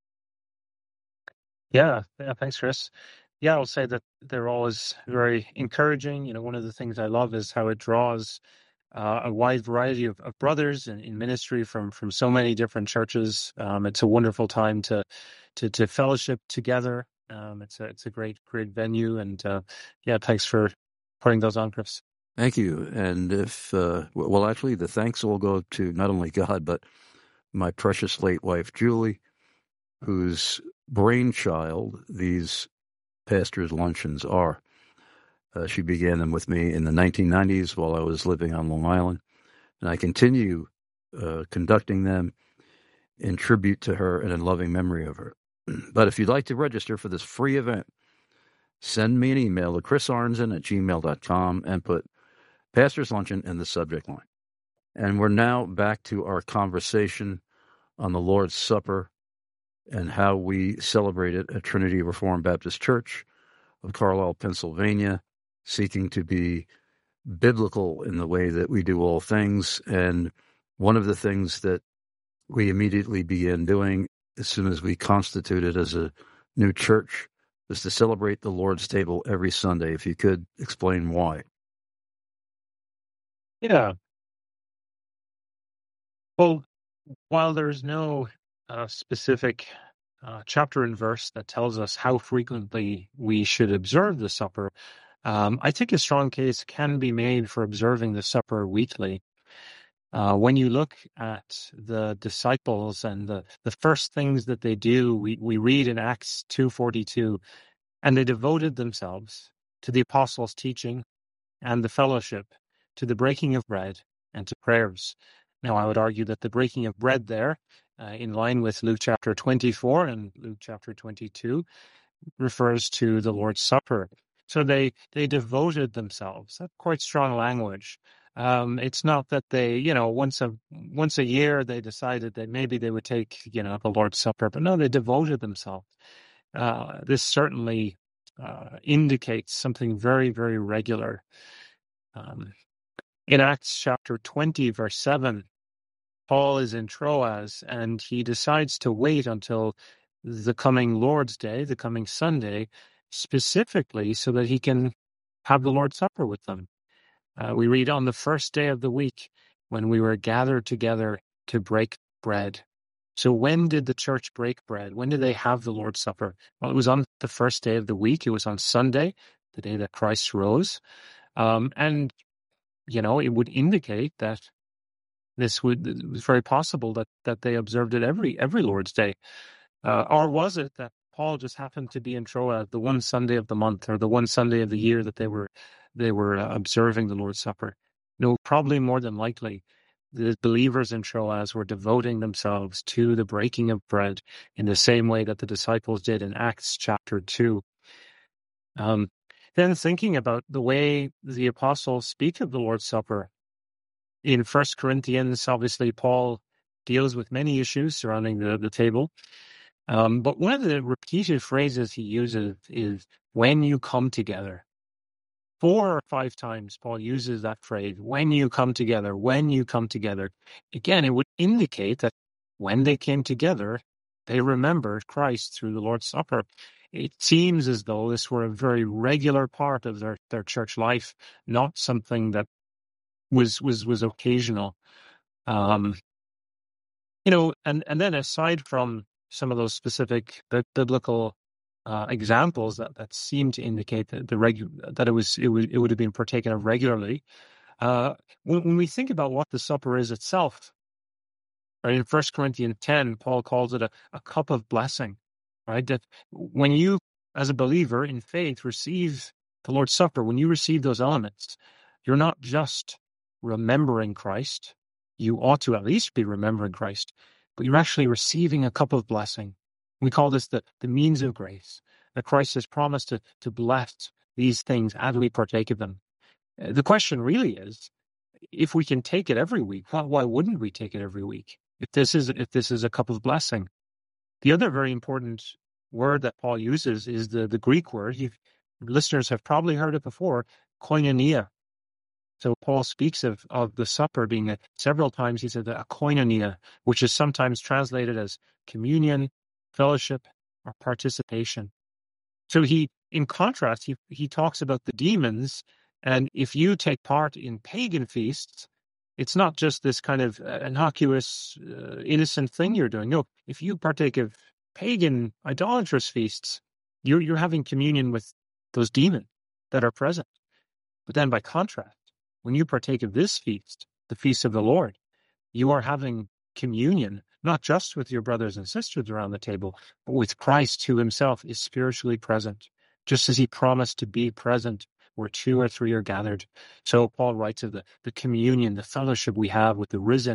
Yeah, yeah, thanks, Chris. Yeah, I'll say that they're always very encouraging. You know, one of the things I love is how it draws uh, a wide variety of, of brothers in, in ministry from from so many different churches. Um, it's a wonderful time to to, to fellowship together. Um, it's a it's a great great venue, and uh, yeah, thanks for putting those on, Chris. Thank you. And if uh, well, actually, the thanks all go to not only God but my precious late wife Julie, whose brainchild these pastors' luncheons are. Uh, she began them with me in the nineteen nineties while I was living on Long Island, and I continue uh, conducting them in tribute to her and in loving memory of her. But if you'd like to register for this free event, send me an email to chrisarnson at gmail dot com and put Pastor's Luncheon in the subject line. And we're now back to our conversation on the Lord's Supper and how we celebrate it at Trinity Reformed Baptist Church of Carlisle, Pennsylvania, seeking to be biblical in the way that we do all things. And one of the things that we immediately began doing as soon as we constituted as a new church is to celebrate the Lord's table every Sunday. If you could explain why. Yeah. Well, while there's no uh, specific uh, chapter and verse that tells us how frequently we should observe the supper, um, I think a strong case can be made for observing the supper weekly. Uh, when you look at the disciples and the, the first things that they do, we, we read in Acts two forty-two, and they devoted themselves to the apostles' teaching and the fellowship, to the breaking of bread and to prayers. Now, I would argue that the breaking of bread there, uh, in line with Luke chapter twenty-four and Luke chapter twenty-two, refers to the Lord's Supper. So they, they devoted themselves. That's quite strong language. Um, it's not that they, you know, once a once a year they decided that maybe they would take, you know, the Lord's Supper, but no, they devoted themselves. Uh, this certainly uh, indicates something very, very regular. Um, in Acts chapter twenty, verse seven, Paul is in Troas and he decides to wait until the coming Lord's Day, the coming Sunday, specifically so that he can have the Lord's Supper with them. Uh, we read on the first day of the week when we were gathered together to break bread. So when did the church break bread? When did they have the Lord's Supper? Well, it was on the first day of the week. It was on Sunday, the day that Christ rose. Um, and, you know, it would indicate that this would, it was very possible that, that they observed it every, every Lord's Day. Uh, or was it that Paul just happened to be in Troas the one Sunday of the month or the one Sunday of the year that they were they were uh, observing the Lord's Supper? No, probably more than likely, the believers in Troas were devoting themselves to the breaking of bread in the same way that the disciples did in Acts chapter two. Um, then thinking about the way the apostles speak of the Lord's Supper, in First Corinthians, obviously Paul deals with many issues surrounding the, the table. Um, but one of the repeated phrases he uses is, when you come together. Four or five times Paul uses that phrase, when you come together, when you come together. Again, it would indicate that when they came together, they remembered Christ through the Lord's Supper. It seems as though this were a very regular part of their, their church life, not something that was was was occasional. Um, you know, and, and then aside from some of those specific biblical Uh, examples that, that seem to indicate that the regu- that it was it would it would have been partaken of regularly. Uh, when, when we think about what the supper is itself, right, in First Corinthians ten, Paul calls it a, a cup of blessing. Right, that when you, as a believer in faith, receive the Lord's Supper, when you receive those elements, you're not just remembering Christ. You ought to at least be remembering Christ, but you're actually receiving a cup of blessing. We call this the, the means of grace, that Christ has promised to, to bless these things as we partake of them. Uh, the question really is, if we can take it every week, why, why wouldn't we take it every week? If this is if this is a cup of blessing. The other very important word that Paul uses is the, the Greek word. You've, listeners have probably heard it before, koinonia. So Paul speaks of, of the supper being a, several times. He said a koinonia, which is sometimes translated as communion, fellowship, or participation. So he, in contrast, he, he talks about the demons, and if you take part in pagan feasts, it's not just this kind of uh, innocuous, uh, innocent thing you're doing. No, if you partake of pagan, idolatrous feasts, you're, you're having communion with those demons that are present. But then by contrast, when you partake of this feast, the feast of the Lord, you are having communion, not just with your brothers and sisters around the table, but with Christ, who himself is spiritually present, just as he promised to be present where two or three are gathered. So Paul writes of the, the communion, the fellowship we have with the risen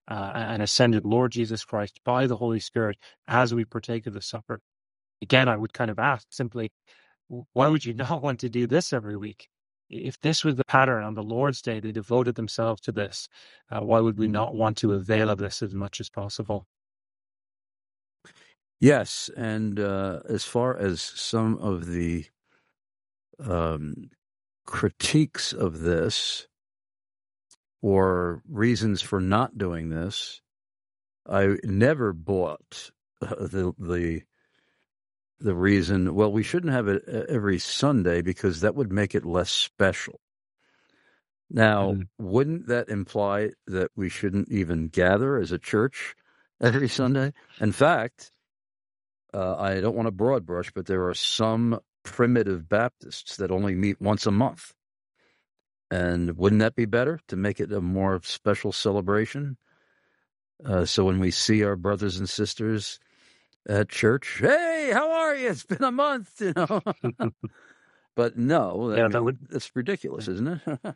uh, and ascended Lord Jesus Christ by the Holy Spirit as we partake of the supper. Again, I would kind of ask simply, why would you not want to do this every week? If this was the pattern on the Lord's Day, they devoted themselves to this. Uh, why would we not want to avail of this as much as possible? Yes, and uh, as far as some of the um, critiques of this or reasons for not doing this, I never bought uh, the the the reason, well, we shouldn't have it every Sunday because that would make it less special. Now, mm. wouldn't that imply that we shouldn't even gather as a church every Sunday? In fact, uh, I don't want to broad brush, but there are some primitive Baptists that only meet once a month. And wouldn't that be better to make it a more special celebration? Uh, so when we see our brothers and sisters at church, hey, how are you? It's been a month, you know. But no, yeah, I mean, that would that's ridiculous, isn't it?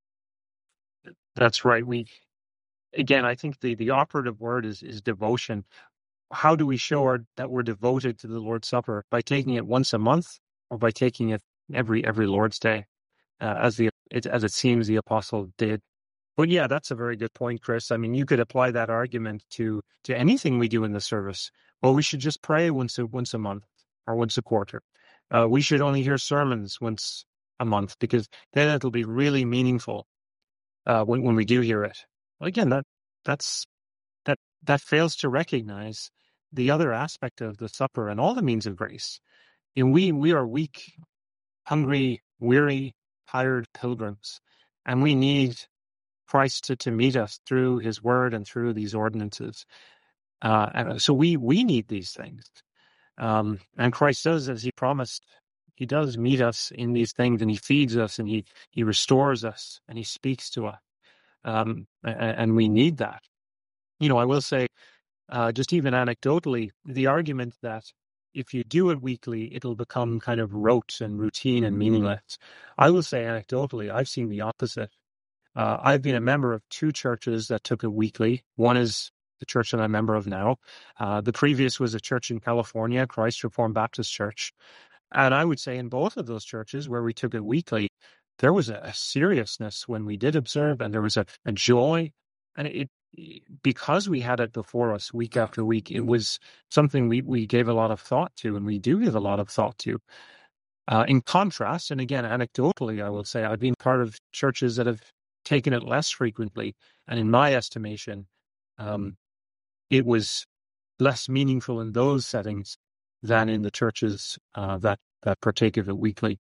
That's right. We again, I think the, the operative word is is devotion. How do we show our, that we're devoted to the Lord's Supper? By taking it once a month, or by taking it every every Lord's Day, uh, as the it, as it seems the apostle did. But yeah, that's a very good point, Chris. I mean, you could apply that argument to to anything we do in the service. Well, we should just pray once a once a month or once a quarter. Uh, we should only hear sermons once a month because then it'll be really meaningful uh, when when we do hear it. Well, again, that that's that that fails to recognize the other aspect of the supper and all the means of grace. And we we are weak, hungry, weary, tired pilgrims, and we need Christ to, to meet us through his word and through these ordinances. Uh, and so we, we need these things. Um, and Christ does, as he promised, he does meet us in these things, and he feeds us, and he, he restores us, and he speaks to us. Um, and, and we need that. You know, I will say, uh, just even anecdotally, the argument that if you do it weekly, it'll become kind of rote and routine and meaningless. I will say anecdotally, I've seen the opposite. Uh, I've been a member of two churches that took it weekly. One is the church that I'm a member of now. Uh, the previous was a church in California, Christ Reformed Baptist Church. And I would say in both of those churches where we took it weekly, there was a, a seriousness when we did observe, and there was a, a joy. And it because we had it before us week after week, it was something we, we gave a lot of thought to, and we do give a lot of thought to. Uh, in contrast, and again, anecdotally, I will say I've been part of churches that have taken it less frequently, and in my estimation, um, it was less meaningful in those settings than in the churches uh, that, that partake of it weekly.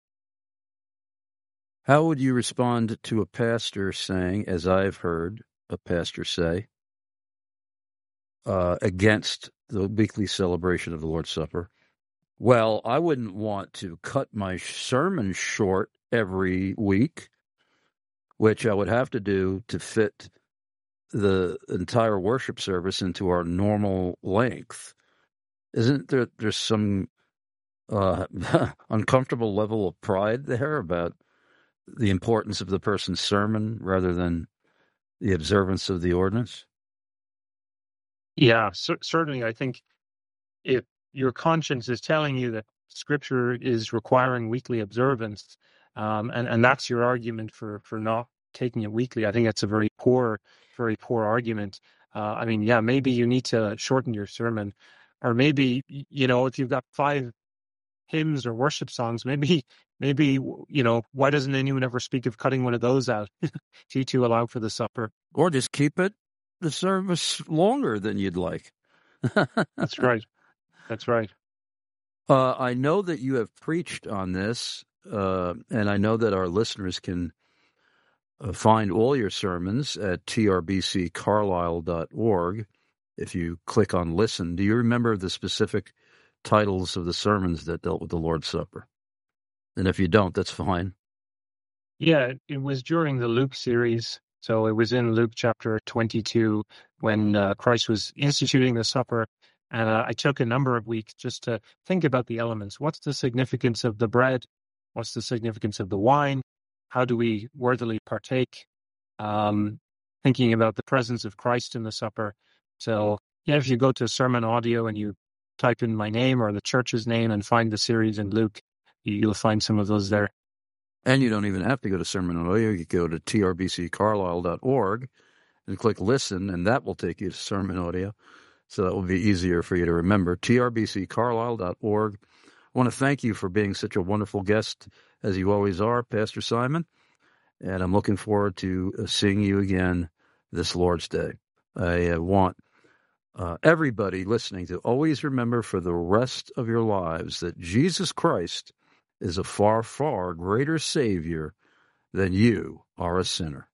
How would you respond to a pastor saying, as I've heard a pastor say, uh, against the weekly celebration of the Lord's Supper? Well, I wouldn't want to cut my sermon short every week, which I would have to do to fit the entire worship service into our normal length. Isn't there there's some uh, uncomfortable level of pride there about the importance of the person's sermon rather than the observance of the ordinance? Yeah, cer- certainly. I think if your conscience is telling you that Scripture is requiring weekly observance, um, and, and that's your argument for, for not taking it weekly, I think that's a very poor, very poor argument. Uh, I mean, yeah, maybe you need to shorten your sermon, or maybe, you know, if you've got five hymns or worship songs, maybe, maybe, you know, why doesn't anyone ever speak of cutting one of those out to, to allow for the supper? Or just keep it, the service longer than you'd like. That's right. That's right. Uh, I know that you have preached on this, uh, and I know that our listeners can uh, find all your sermons at t r b c carlisle dot org if you click on listen. Do you remember the specific titles of the sermons that dealt with the Lord's Supper? And if you don't, that's fine. Yeah, it was during the Luke series. So it was in Luke chapter twenty-two when uh, Christ was instituting the supper. And uh, I took a number of weeks just to think about the elements. What's the significance of the bread? What's the significance of the wine? How do we worthily partake? Um, thinking about the presence of Christ in the supper. So, yeah, if you go to Sermon Audio and you type in my name or the church's name and find the series in Luke, you'll find some of those there. And you don't even have to go to Sermon Audio. You go to T R B C Carlisle dot org and click Listen, and that will take you to Sermon Audio. So that will be easier for you to remember. T R B C Carlisle dot org. I want to thank you for being such a wonderful guest, as you always are, Pastor Simon. And I'm looking forward to seeing you again this Lord's Day. I uh, want uh, everybody listening to always remember for the rest of your lives that Jesus Christ is a far, far greater Savior than you are a sinner.